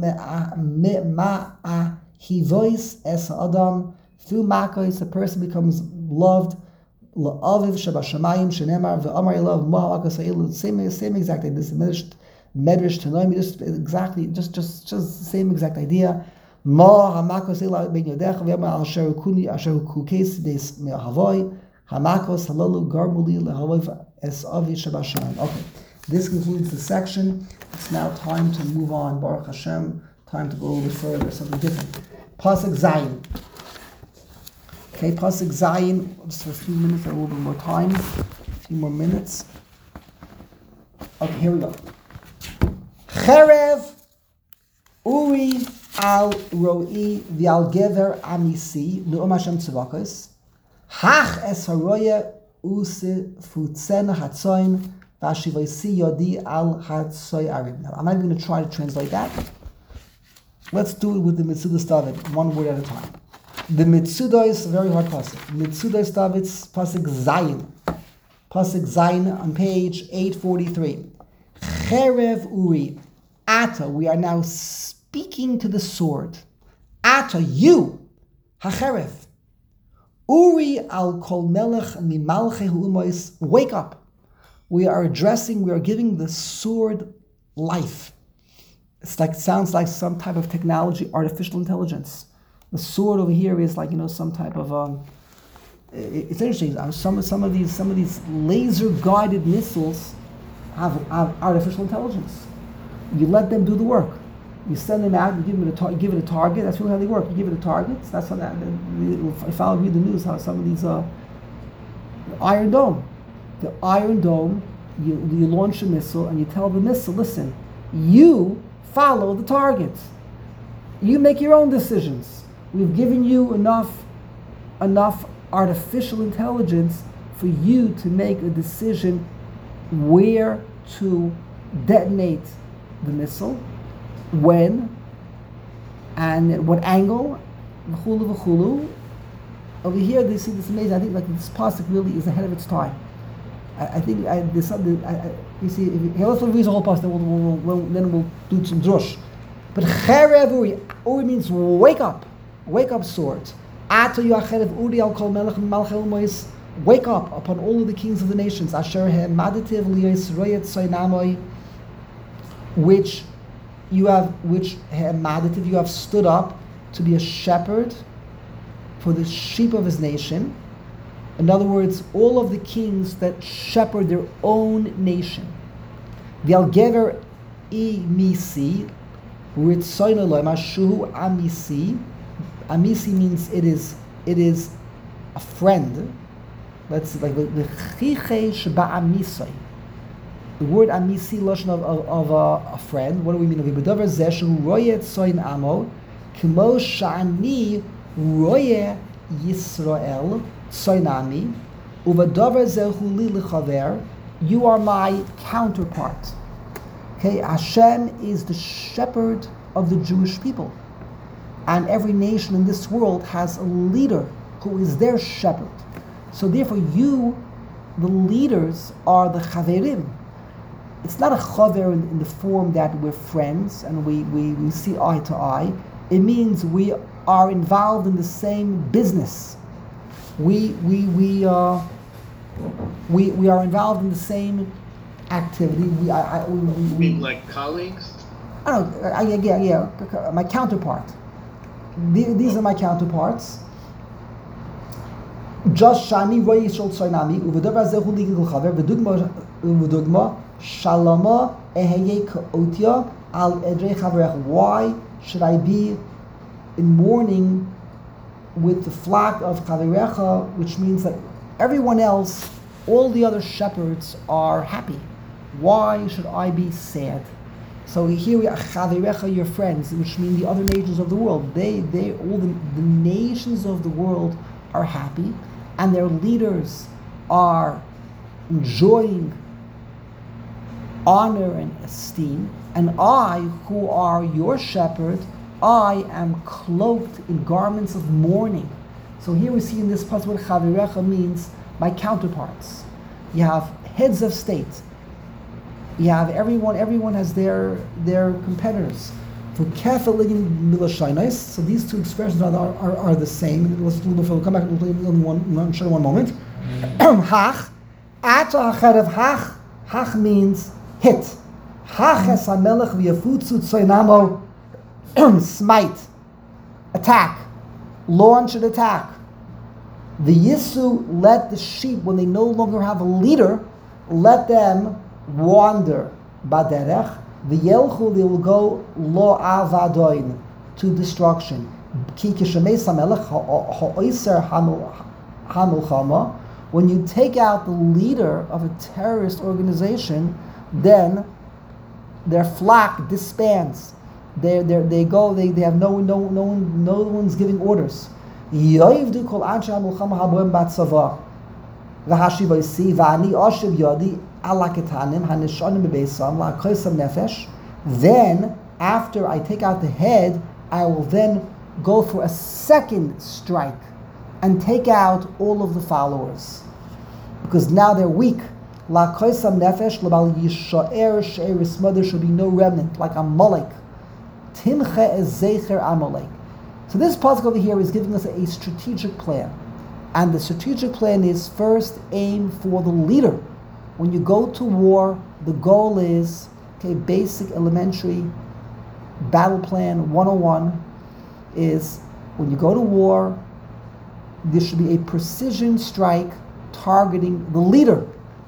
ma'ahivois es adam. Through makos, a person becomes loved. La'aviv shabashamayim shenemar ve'amar ilav ma'amakos ha'ilu. Same exact idea. This medrash tanoim, just exactly, just the same exact idea. Ma hamakos ila ben yodech ve'amar al sherukuni asher kukes des me'ahavoi hamakos halalu garmuli le'havoy es avi shabashamayim. Okay, this concludes the section. It's now time to move on. Baruch Hashem, time to go a little bit further, something different. Pasuk Zayin. Okay, Pasuk Zayin, just for a few minutes, a little bit more time, a few more minutes. Okay, here we go. Cherev Uri al Roi v'al Gever Amisi Nu'um Hashem Tzavakos Hach es haroya use futzen hatzoin v'ashivoisi yodi al hatzoy arim. Now, I'm not going to try to translate that. Let's do it with the Mitzudas David, one word at a time. The Mitzudah is a very hard pasuk. Mitzudah David's pasuk Zayin. Pasuk Zayin on page 843. Cherev Uri. Ata, we are now speaking to the sword. Ata, you. Hacherev. Uri al kol melech mimalche hu'umois. Wake up. We are giving the sword life. Sounds like some type of technology, artificial intelligence. The sword over here is like, some type of, it's interesting. Some of these laser guided missiles have artificial intelligence. You let them do the work. You send them out. You give it a target. That's really how they work. You give it a target. That's how if I read the news, how some of these Iron Dome. The Iron Dome. You launch a missile and you tell the missile, listen, you follow the target. You make your own decisions. We've given you enough artificial intelligence for you to make a decision where to detonate the missile, when, and at what angle, v'chulu v'chulu. Over here, they see this amazing. I think like this pasuk really is ahead of its time. I think there's something. You see, let's read the whole pasuk. Then we'll do some drush. But cherev uri means wake up swords. Ata yuacherev uri al kol melech malchel mois. Wake up upon all of the kings of the nations. Asher hemadativ liyos royet soinamoy. Which you have stood up to be a shepherd for the sheep of his nation. In other words, all of the kings that shepherd their own nation. V'al gever imisi ritzono lo mashu amisi. Amisi means it is a friend. Let's see, like the chiche sheba amisai. The word amisi lashon of a friend. What do we mean? V'bedavar zeh shu royet soin amo kimo shani roye Yisrael soinami uvedavar zeh huli lechaver. You are my counterpart. Okay, Hashem is the shepherd of the Jewish people, and every nation in this world has a leader who is their shepherd. So therefore, you, the leaders, are the chaverim. It's not a chaver in the form that we're friends and we see eye to eye. It means we are involved in the same business. We are involved in the same activity. You mean like colleagues? I don't know. Yeah. My counterpart. These are my counterparts. Just shani roy yishol tsoynami uvedavar zehu ligil chaver v'dugma shalama eheye ka'otia al edrei chaverech. Why should I be in mourning with the flock of chaverecha, which means that everyone else, all the other shepherds, are happy? Why should I be sad? So here we are, chaverecha, your friends, which mean the other nations of the world. They all the nations of the world are happy, and their leaders are enjoying honor and esteem. And I, who are your shepherd, I am cloaked in garments of mourning. So here we see in this passage what chaverecha means, my counterparts. You have heads of state, you have everyone has their competitors. So these two expressions are the same. We'll come back in one moment. Hach, ata acherev hach. Hach means hit. Hach es hamelech v'yafutzu tzoynamo, smite, attack, launch an attack. The Yisu, let the sheep, when they no longer have a leader, let them wander. Baderech, the Yelchu, they will go lo avadoin, to destruction. Ki kishamei samelech ha'oiser hamilchama. When you take out the leader of a terrorist organization, then their flock disbands. They have no one's giving orders. Yoivdu kol anshe hamilchama haboim batzava. V'hashivoisi v'ani oshev yodi ala ketanim hanishonim bebeisam la'koisam nefesh. Then, after I take out the head, I will then go for a second strike and take out all of the followers, because now they're weak. La koisam nefesh l'bal yishaer she'eris mother, should be no remnant, like Amalek. Timche es zecher Amalek. So this pasuk over here is giving us a strategic plan, and the strategic plan is first aim for the leader. When you go to war, the goal is basic elementary battle plan 101 is when you go to war, there should be a precision strike targeting the leader.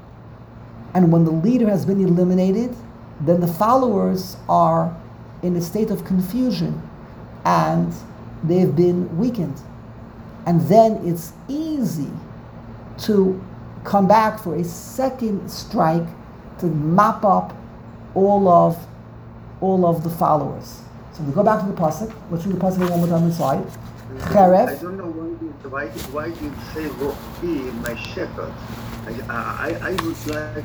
And when the leader has been eliminated, then the followers are in a state of confusion and they've been weakened. And then it's easy to come back for a second strike to mop up all of the followers. So we go back to the pasuk. Let's read the pasuk one more time inside. Cheref. I don't know why you say Ro'i, my shepherd. I would like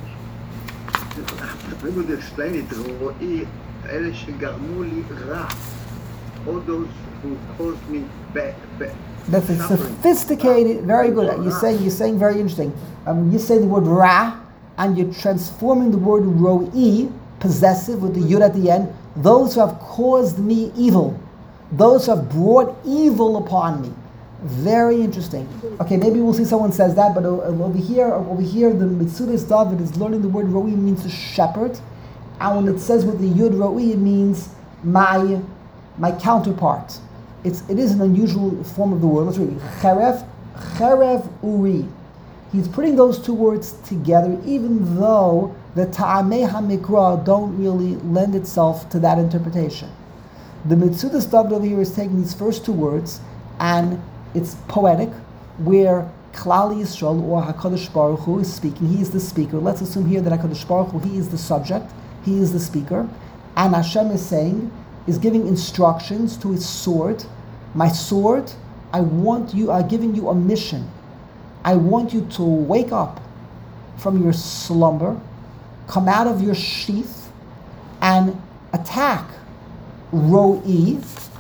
to explain it. Ro'i, אלה שגרמו לי רע. All those who caused me bad. That's a sophisticated, very good. You're saying very interesting. You say the word ra, and you're transforming the word ro'i, possessive with the yud at the end. Those who have caused me evil, those who have brought evil upon me. Very interesting. Okay, maybe we'll see someone says that, but over here, the Mitzudas David is learning the word ro'i means a shepherd, and when it says with the yud ro'i, it means my counterpart. It is an unusual form of the word. Let's read it. Cherev uri. He's putting those two words together, even though the ta'amei hamikra don't really lend itself to that interpretation. The Mitzudas David over here is taking these first two words, and it's poetic, where Klal Yisrael or HaKadosh Baruch Hu is speaking. He is the speaker. Let's assume here that HaKadosh Baruch Hu, he is the subject, he is the speaker, and Hashem is giving instructions to his sword. My sword, I'm giving you a mission. I want you to wake up from your slumber, come out of your sheath, and attack Ro'i.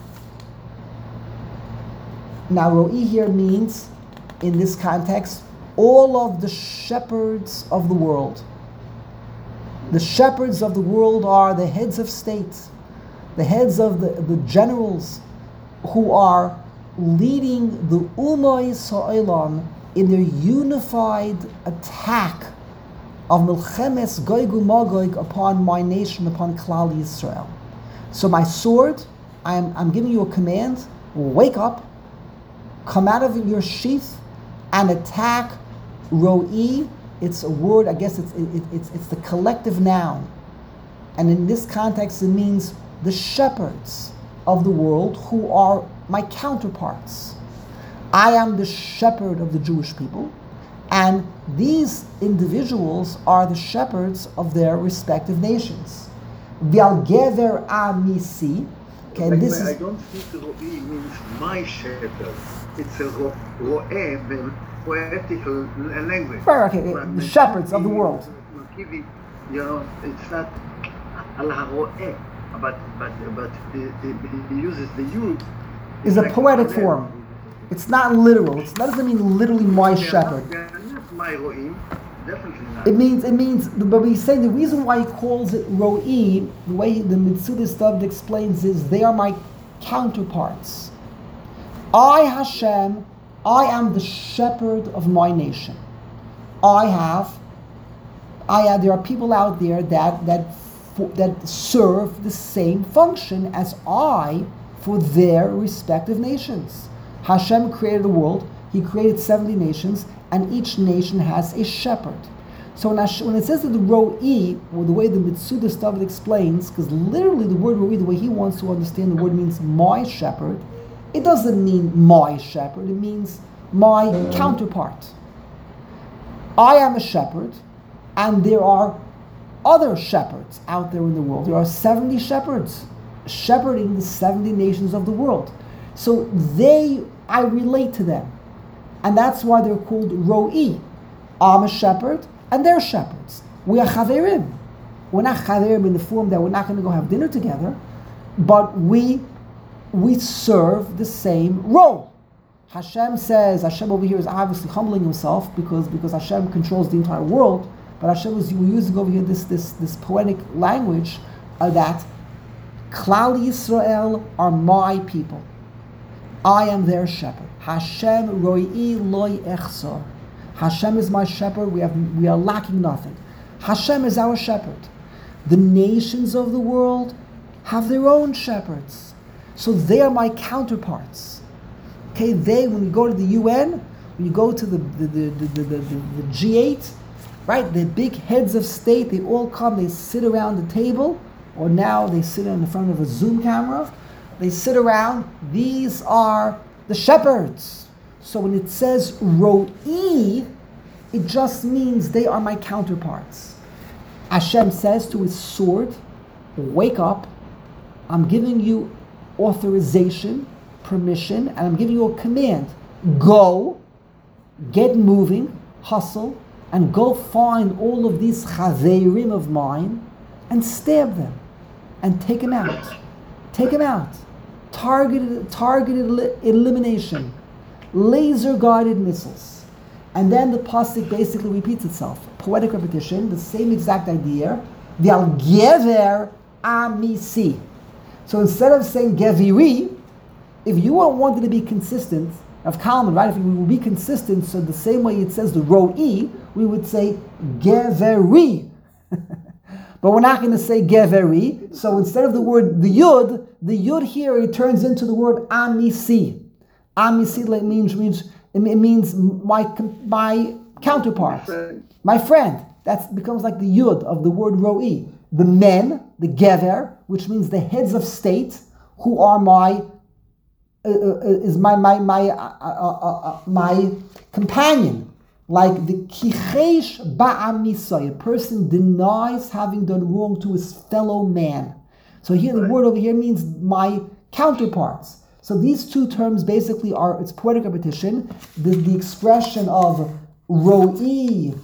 Now, Ro'i here means, in this context, all of the shepherds of the world. The shepherds of the world are the heads of state, the heads of the generals who are leading the Umayis Ha'olam in their unified attack of Milchemes Gog uMagog upon my nation, upon Klal Yisrael. So my sword, I'm giving you a command: wake up, come out of your sheath, and attack Ro'i. It's a word, I guess it's the collective noun, and in this context it means the shepherds of the world who are my counterparts. I am the shepherd of the Jewish people, and these individuals are the shepherds of their respective nations. V'al gever amisi. Okay, I is. don't think Ro'i means my shepherd. It's a Ro'eh, poetical language. Right, okay, the shepherds of the world. It's not Allah Ro'eh, but he uses the yud. Is a poetic form. It's not literal. It doesn't mean literally my shepherd. They are not my Ro'im. definitely not. It means, but we say the reason why he calls it Ro'i, the way the Mitzudas David explains is they are my counterparts. I, Hashem, I am the shepherd of my nation. There are people out there that serve the same function as I for their respective nations. Hashem created the world. He created 70 nations, and each nation has a shepherd. So when it says that the Ro'i, or the way the Mitzudas David explains, because literally the word Ro'i, the way he wants to understand the word, means my shepherd. It doesn't mean my shepherd. It means my counterpart. I am a shepherd, and there are other shepherds out there in the world. There are 70 shepherds shepherding the 70 nations of the world. So I relate to them. And that's why they're called Ro'i. I'm a shepherd, and they're shepherds. We are Chaverim. We're not Chaverim in the form that we're not going to go have dinner together, but we serve the same role. Hashem over here is obviously humbling himself because Hashem controls the entire world, but Hashem we're using over here this poetic language that Klal Yisrael are my people. I am their shepherd. Hashem ro'i loy echsor. Hashem is my shepherd. We are lacking nothing. Hashem is our shepherd. The nations of the world have their own shepherds, so they are my counterparts. Okay, when you go to the UN, when you go to the G8, right? The big heads of state, they all come. They sit around the table, or now they sit in front of a Zoom camera. They sit around. These are the shepherds. So when it says Ro'i, it just means they are my counterparts. Hashem says to his sword, wake up, I'm giving you authorization, permission, and I'm giving you a command. Go, get moving, hustle, and go find all of these chaverim of mine and stab them and take them out. Take them out. Targeted elimination. Laser-guided missiles. And then the pasuk basically repeats itself. Poetic repetition, the same exact idea. V'al gever amisi. So instead of saying geviri, if you wanted to be consistent, of Kalman, right? If we would be consistent, so the same way it says the Ro'i, we would say geveri. But we're not going to say geveri. So instead of the word the yud here, it turns into the word amisi. Amisi means my counterpart, my friend. That becomes like the yud of the word Ro'i. The men, the gever, which means the heads of state, who are my companion. Like the kichesh ba'amisoy, a person denies having done wrong to his fellow man. So here the word over here means my counterparts. So these two terms basically it's poetic repetition. The expression of ro'i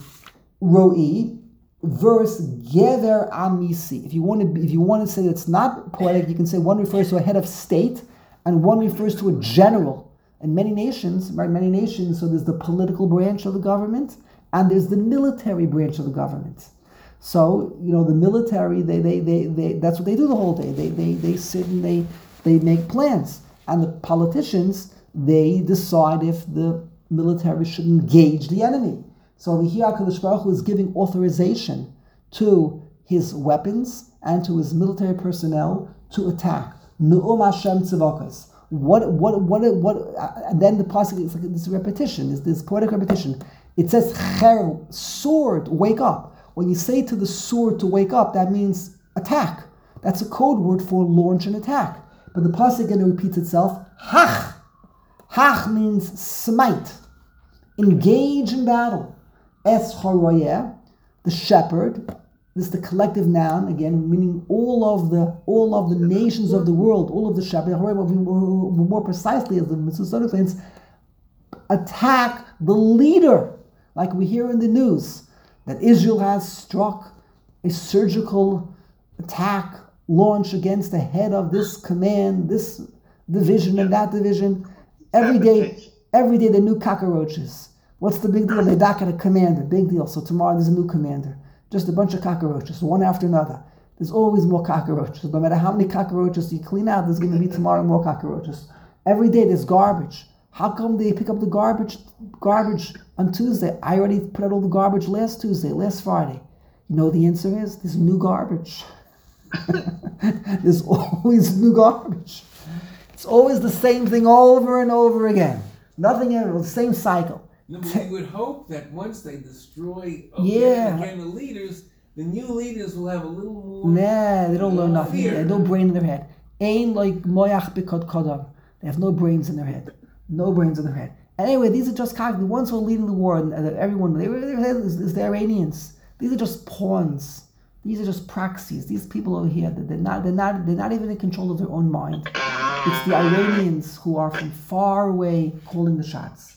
verse gever amisi. If you want to say that it's not poetic, you can say one refers to a head of state and one refers to a general. In many nations, right? So there's the political branch of the government and there's the military branch of the government. So the military, they that's what they do the whole day. They sit and they make plans, and the politicians, they decide if the military should engage the enemy. So over here, HaKadosh Baruch Hu is giving authorization to his weapons and to his military personnel to attack. Nu'um Hashem Tzavakas. What? And then the pasuk is like this repetition, this poetic repetition. It says, "Cher, sword, wake up." When you say to the sword to wake up, that means attack. That's a code word for launch and attack. But the pasuk again repeats itself. Hach. Hach means smite, engage in battle. Es haroyeh, the shepherd. This is the collective noun, again, meaning all of the nations of the world, all of the shepherds, more precisely, as the Mitzvah claims, attack the leader. Like we hear in the news, that Israel has struck a surgical attack launch against the head of this command, this division and that division. Every day the new cockroaches. What's the big deal? They back at a commander. Big deal. So tomorrow there's a new commander. Just a bunch of cockroaches, one after another. There's always more cockroaches. No matter how many cockroaches you clean out, there's going to be tomorrow more cockroaches. Every day there's garbage. How come they pick up the garbage on Tuesday? I already put out all the garbage last Tuesday, last Friday. You know what the answer is? There's new garbage. There's always new garbage. It's always the same thing over and over again. Nothing else, the same cycle. No, but we would hope that once they destroy again the leaders, the new leaders will have a little more. Nah, they don't learn nothing. Fear. They have no brain in their head. Ain like moyach bikot kodam. They have no brains in their head. No brains in their head. Anyway, these are just the ones who are leading the war, and everyone is the Iranians. These are just pawns. These are just praxis. These people over here, they're not even in control of their own mind. It's the Iranians who are from far away calling the shots.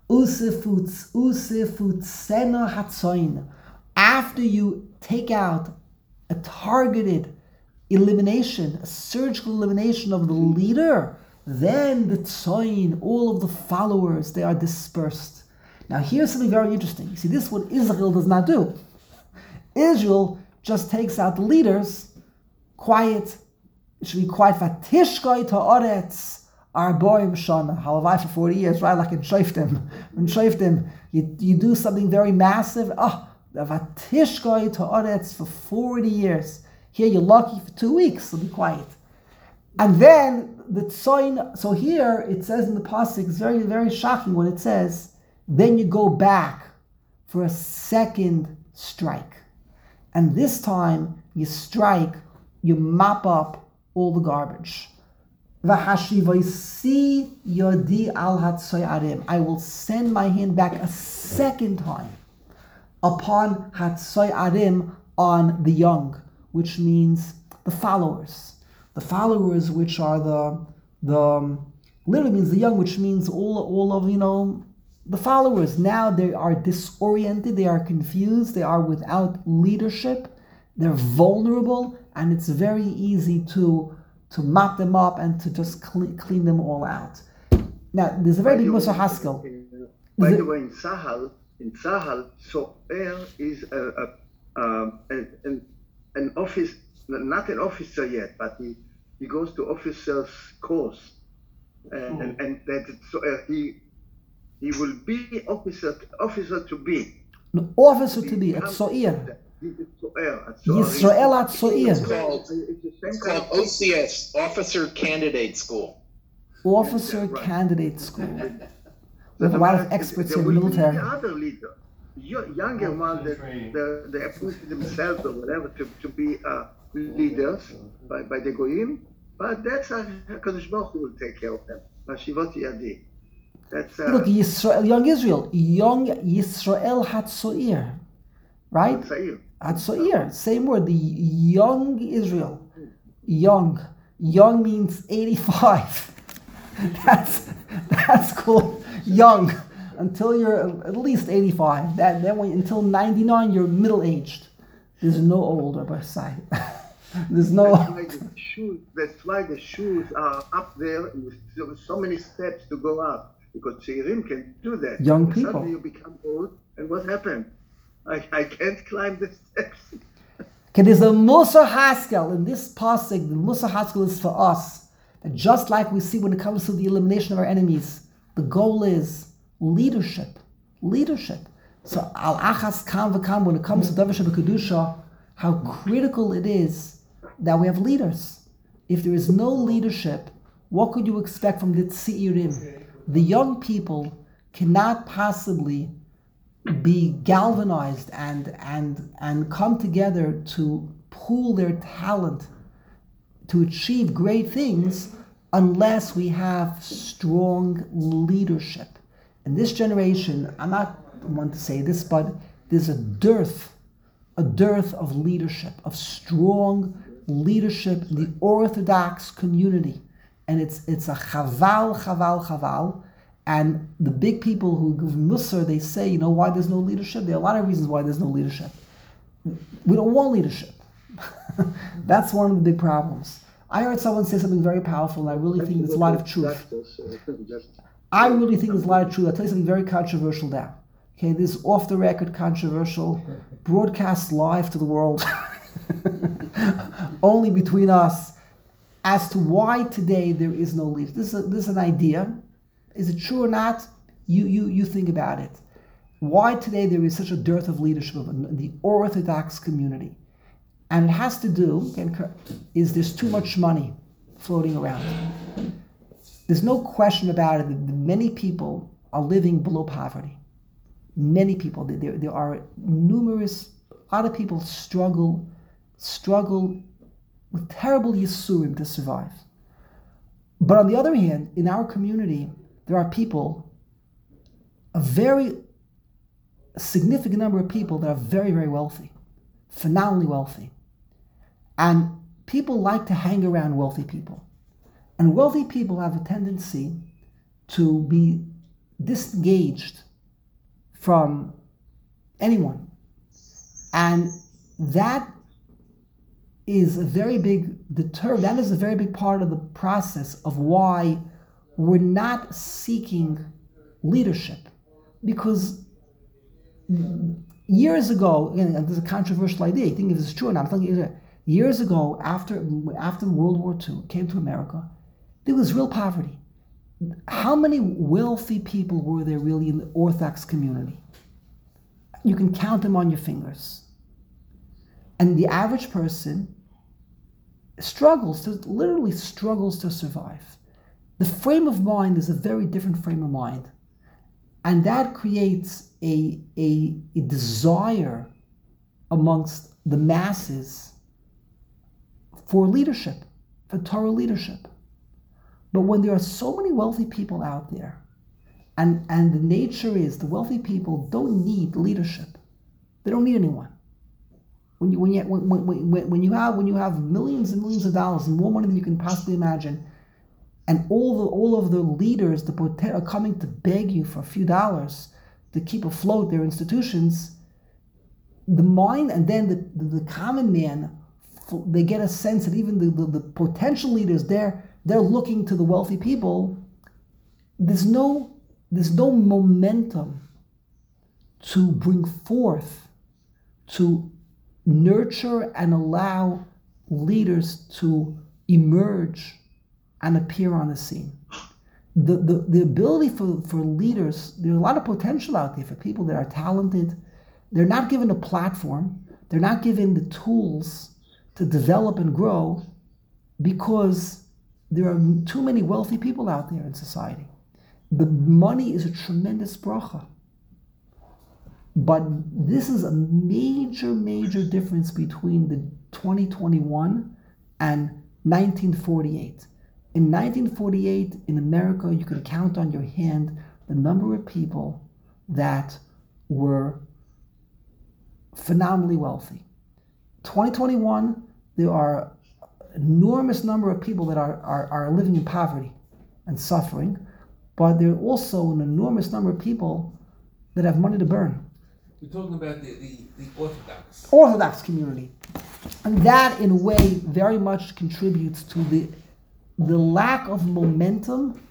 Usifutsena hatzoin. After you take out a targeted elimination, a surgical elimination of the leader, then the tzoin, all of the followers, they are dispersed. Now here's something very interesting. You see, this is what Israel does not do. Israel just takes out the leaders, quiet. It should be quiet. Vatishkoi ta'oretz arboim shana. Halavai for 40 years, right? Like in Shoftim. In Shoftim, you do something very massive. Vatishkoi ta'oretz for 40 years. Here you're lucky for 2 weeks, so be quiet. And then the tzoin. So here it says in the pasuk, it's very, very shocking when it says, then you go back for a second strike. And this time you strike, you mop up all the garbage. V'hashivoisi yodi al hatzoyarim. I will send my hand back a second time upon hatzoyarim, on the young, which means the followers. The followers, which are the literally means the young, which means all of the followers. Now they are disoriented, they are confused, they are without leadership, they're vulnerable, and it's very easy to mop them up and to just clean them all out. Now, there's a very big Musar Haskell. By the way, in Tzahal, So'er is an office, not an officer yet, but he goes to officer's course, and that So'er, he will be officer to be. No, officer to be, at So'ir. Yisrael at So'ir. It's called OCS, Officer Candidate School. Officer Candidate School. We have a lot of experts in the military. There will be other leader, younger ones that they appointed themselves or whatever to be leaders by the Goyim, but that's HaKadosh Baruch Hu will take care of them. Mashivot Yadi. Look, Yisrael, young Israel, young Yisrael Hatzoir, right? Hatzoir, same word. The young Israel, young means 85. That's called young until you're at least 85. Then until 99 you're middle aged. There's no older by sight. There's no. That's why the shoes are up there. So many steps to go up. Because Tzeirim can do that. Young people. Suddenly you become old, and what happened? I can't climb the steps. Okay, there's a Musar Haskell in this pasuk. The Musar Haskell is for us. That just like we see when it comes to the elimination of our enemies, the goal is leadership. Leadership. So al achas kam v'kam, when it comes to Davar Kedusha, how critical it is that we have leaders. If there is no leadership, what could you expect from the Tzeirim? The young people cannot possibly be galvanized and come together to pool their talent to achieve great things unless we have strong leadership. In this generation, I'm not one to say this, but there's a dearth of leadership, of strong leadership in the Orthodox community. And it's a chaval. And the big people who give Musar, they say, why there's no leadership? There are a lot of reasons why there's no leadership. We don't want leadership. That's one of the big problems. I heard someone say something very powerful, and I really think there's a lot of truth. I really think there's a lot of truth. I'll tell you something very controversial now. Okay, this is off the record, controversial, broadcast live to the world, only between us, as to why today there is no leader. This is an idea. Is it true or not? You think about it. Why today there is such a dearth of leadership in the Orthodox community? And it has to do, is there's too much money floating around. There's no question about it that many people are living below poverty. Many people, there are numerous, a lot of people struggle with terrible yisurim to survive. But on the other hand, in our community, there are people, a very significant number of people that are very, very wealthy, phenomenally wealthy. And people like to hang around wealthy people. And wealthy people have a tendency to be disengaged from anyone. And that is a very big that is a very big part of the process of why we're not seeking leadership. Because years ago, and there's a controversial idea, you think if it's true or not, I'm telling you, years ago, after World War II came to America, there was real poverty. How many wealthy people were there really in the Orthodox community? You can count them on your fingers. And the average person literally struggles to survive. The frame of mind is a very different frame of mind. And that creates a desire amongst the masses for leadership, for Torah leadership. But when there are so many wealthy people out there, and the nature is the wealthy people don't need leadership. They don't need anyone. When you have millions and millions of dollars, and more money than you can possibly imagine, and all of the leaders are coming to beg you for a few dollars to keep afloat their institutions, the mind, and then the common man, they get a sense that even the potential leaders, they're looking to the wealthy people. There's no momentum to bring forth, to nurture and allow leaders to emerge and appear on the scene. The ability for leaders, there's a lot of potential out there for people that are talented. They're not given a platform. They're not given the tools to develop and grow because there are too many wealthy people out there in society. The money is a tremendous bracha. But this is a major, major difference between the 2021 and 1948. In 1948, in America, you could count on your hand the number of people that were phenomenally wealthy. 2021, there are enormous number of people that are living in poverty and suffering, but there are also an enormous number of people that have money to burn. You're talking about the Orthodox community. And that, in a way, very much contributes to the lack of momentum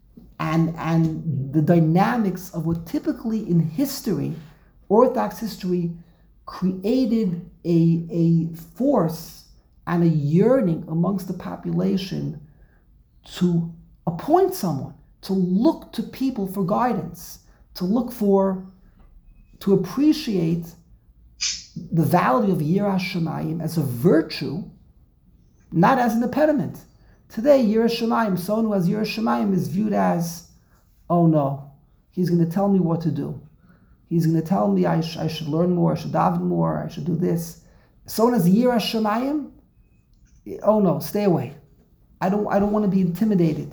and the dynamics of what typically in history, Orthodox history, created a force and a yearning amongst the population to appoint someone, to look to people for guidance, to appreciate the value of Yirah Shamayim as a virtue, not as an impediment. Today, Yirah Shamayim, someone who has Yirah Shamayim is viewed as, oh no, he's going to tell me what to do. He's going to tell me I should learn more, I should daven more, I should do this. Someone has Yirah Shamayim, oh no, stay away. I don't want to be intimidated.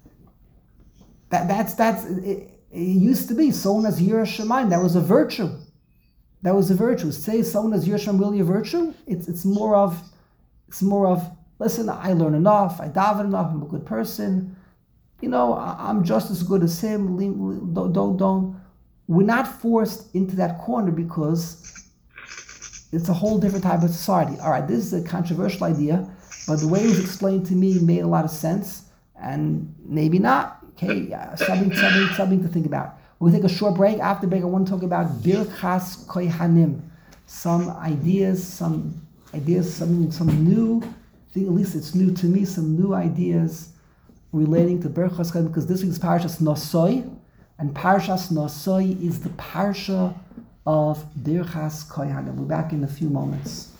It used to be someone has Yirah Shamayim. That was a virtue. Say someone has Yirah Shamayim really a virtue. It's more of listen, I learn enough, I daven enough, I'm a good person. I'm just as good as him. Don't. We're not forced into that corner because it's a whole different type of society. All right, this is a controversial idea, but the way it was explained to me made a lot of sense, and maybe not. Okay, something to think about. We'll take a short break. After the break, I want to talk about Birchas Kohanim. Some ideas, some new, I think at least it's new to me, some new ideas relating to Birchas Kohanim, because this week's Parshas Nosoi, and Parshas Nosoi is the Parsha of Birchas Kohanim. We're back in a few moments.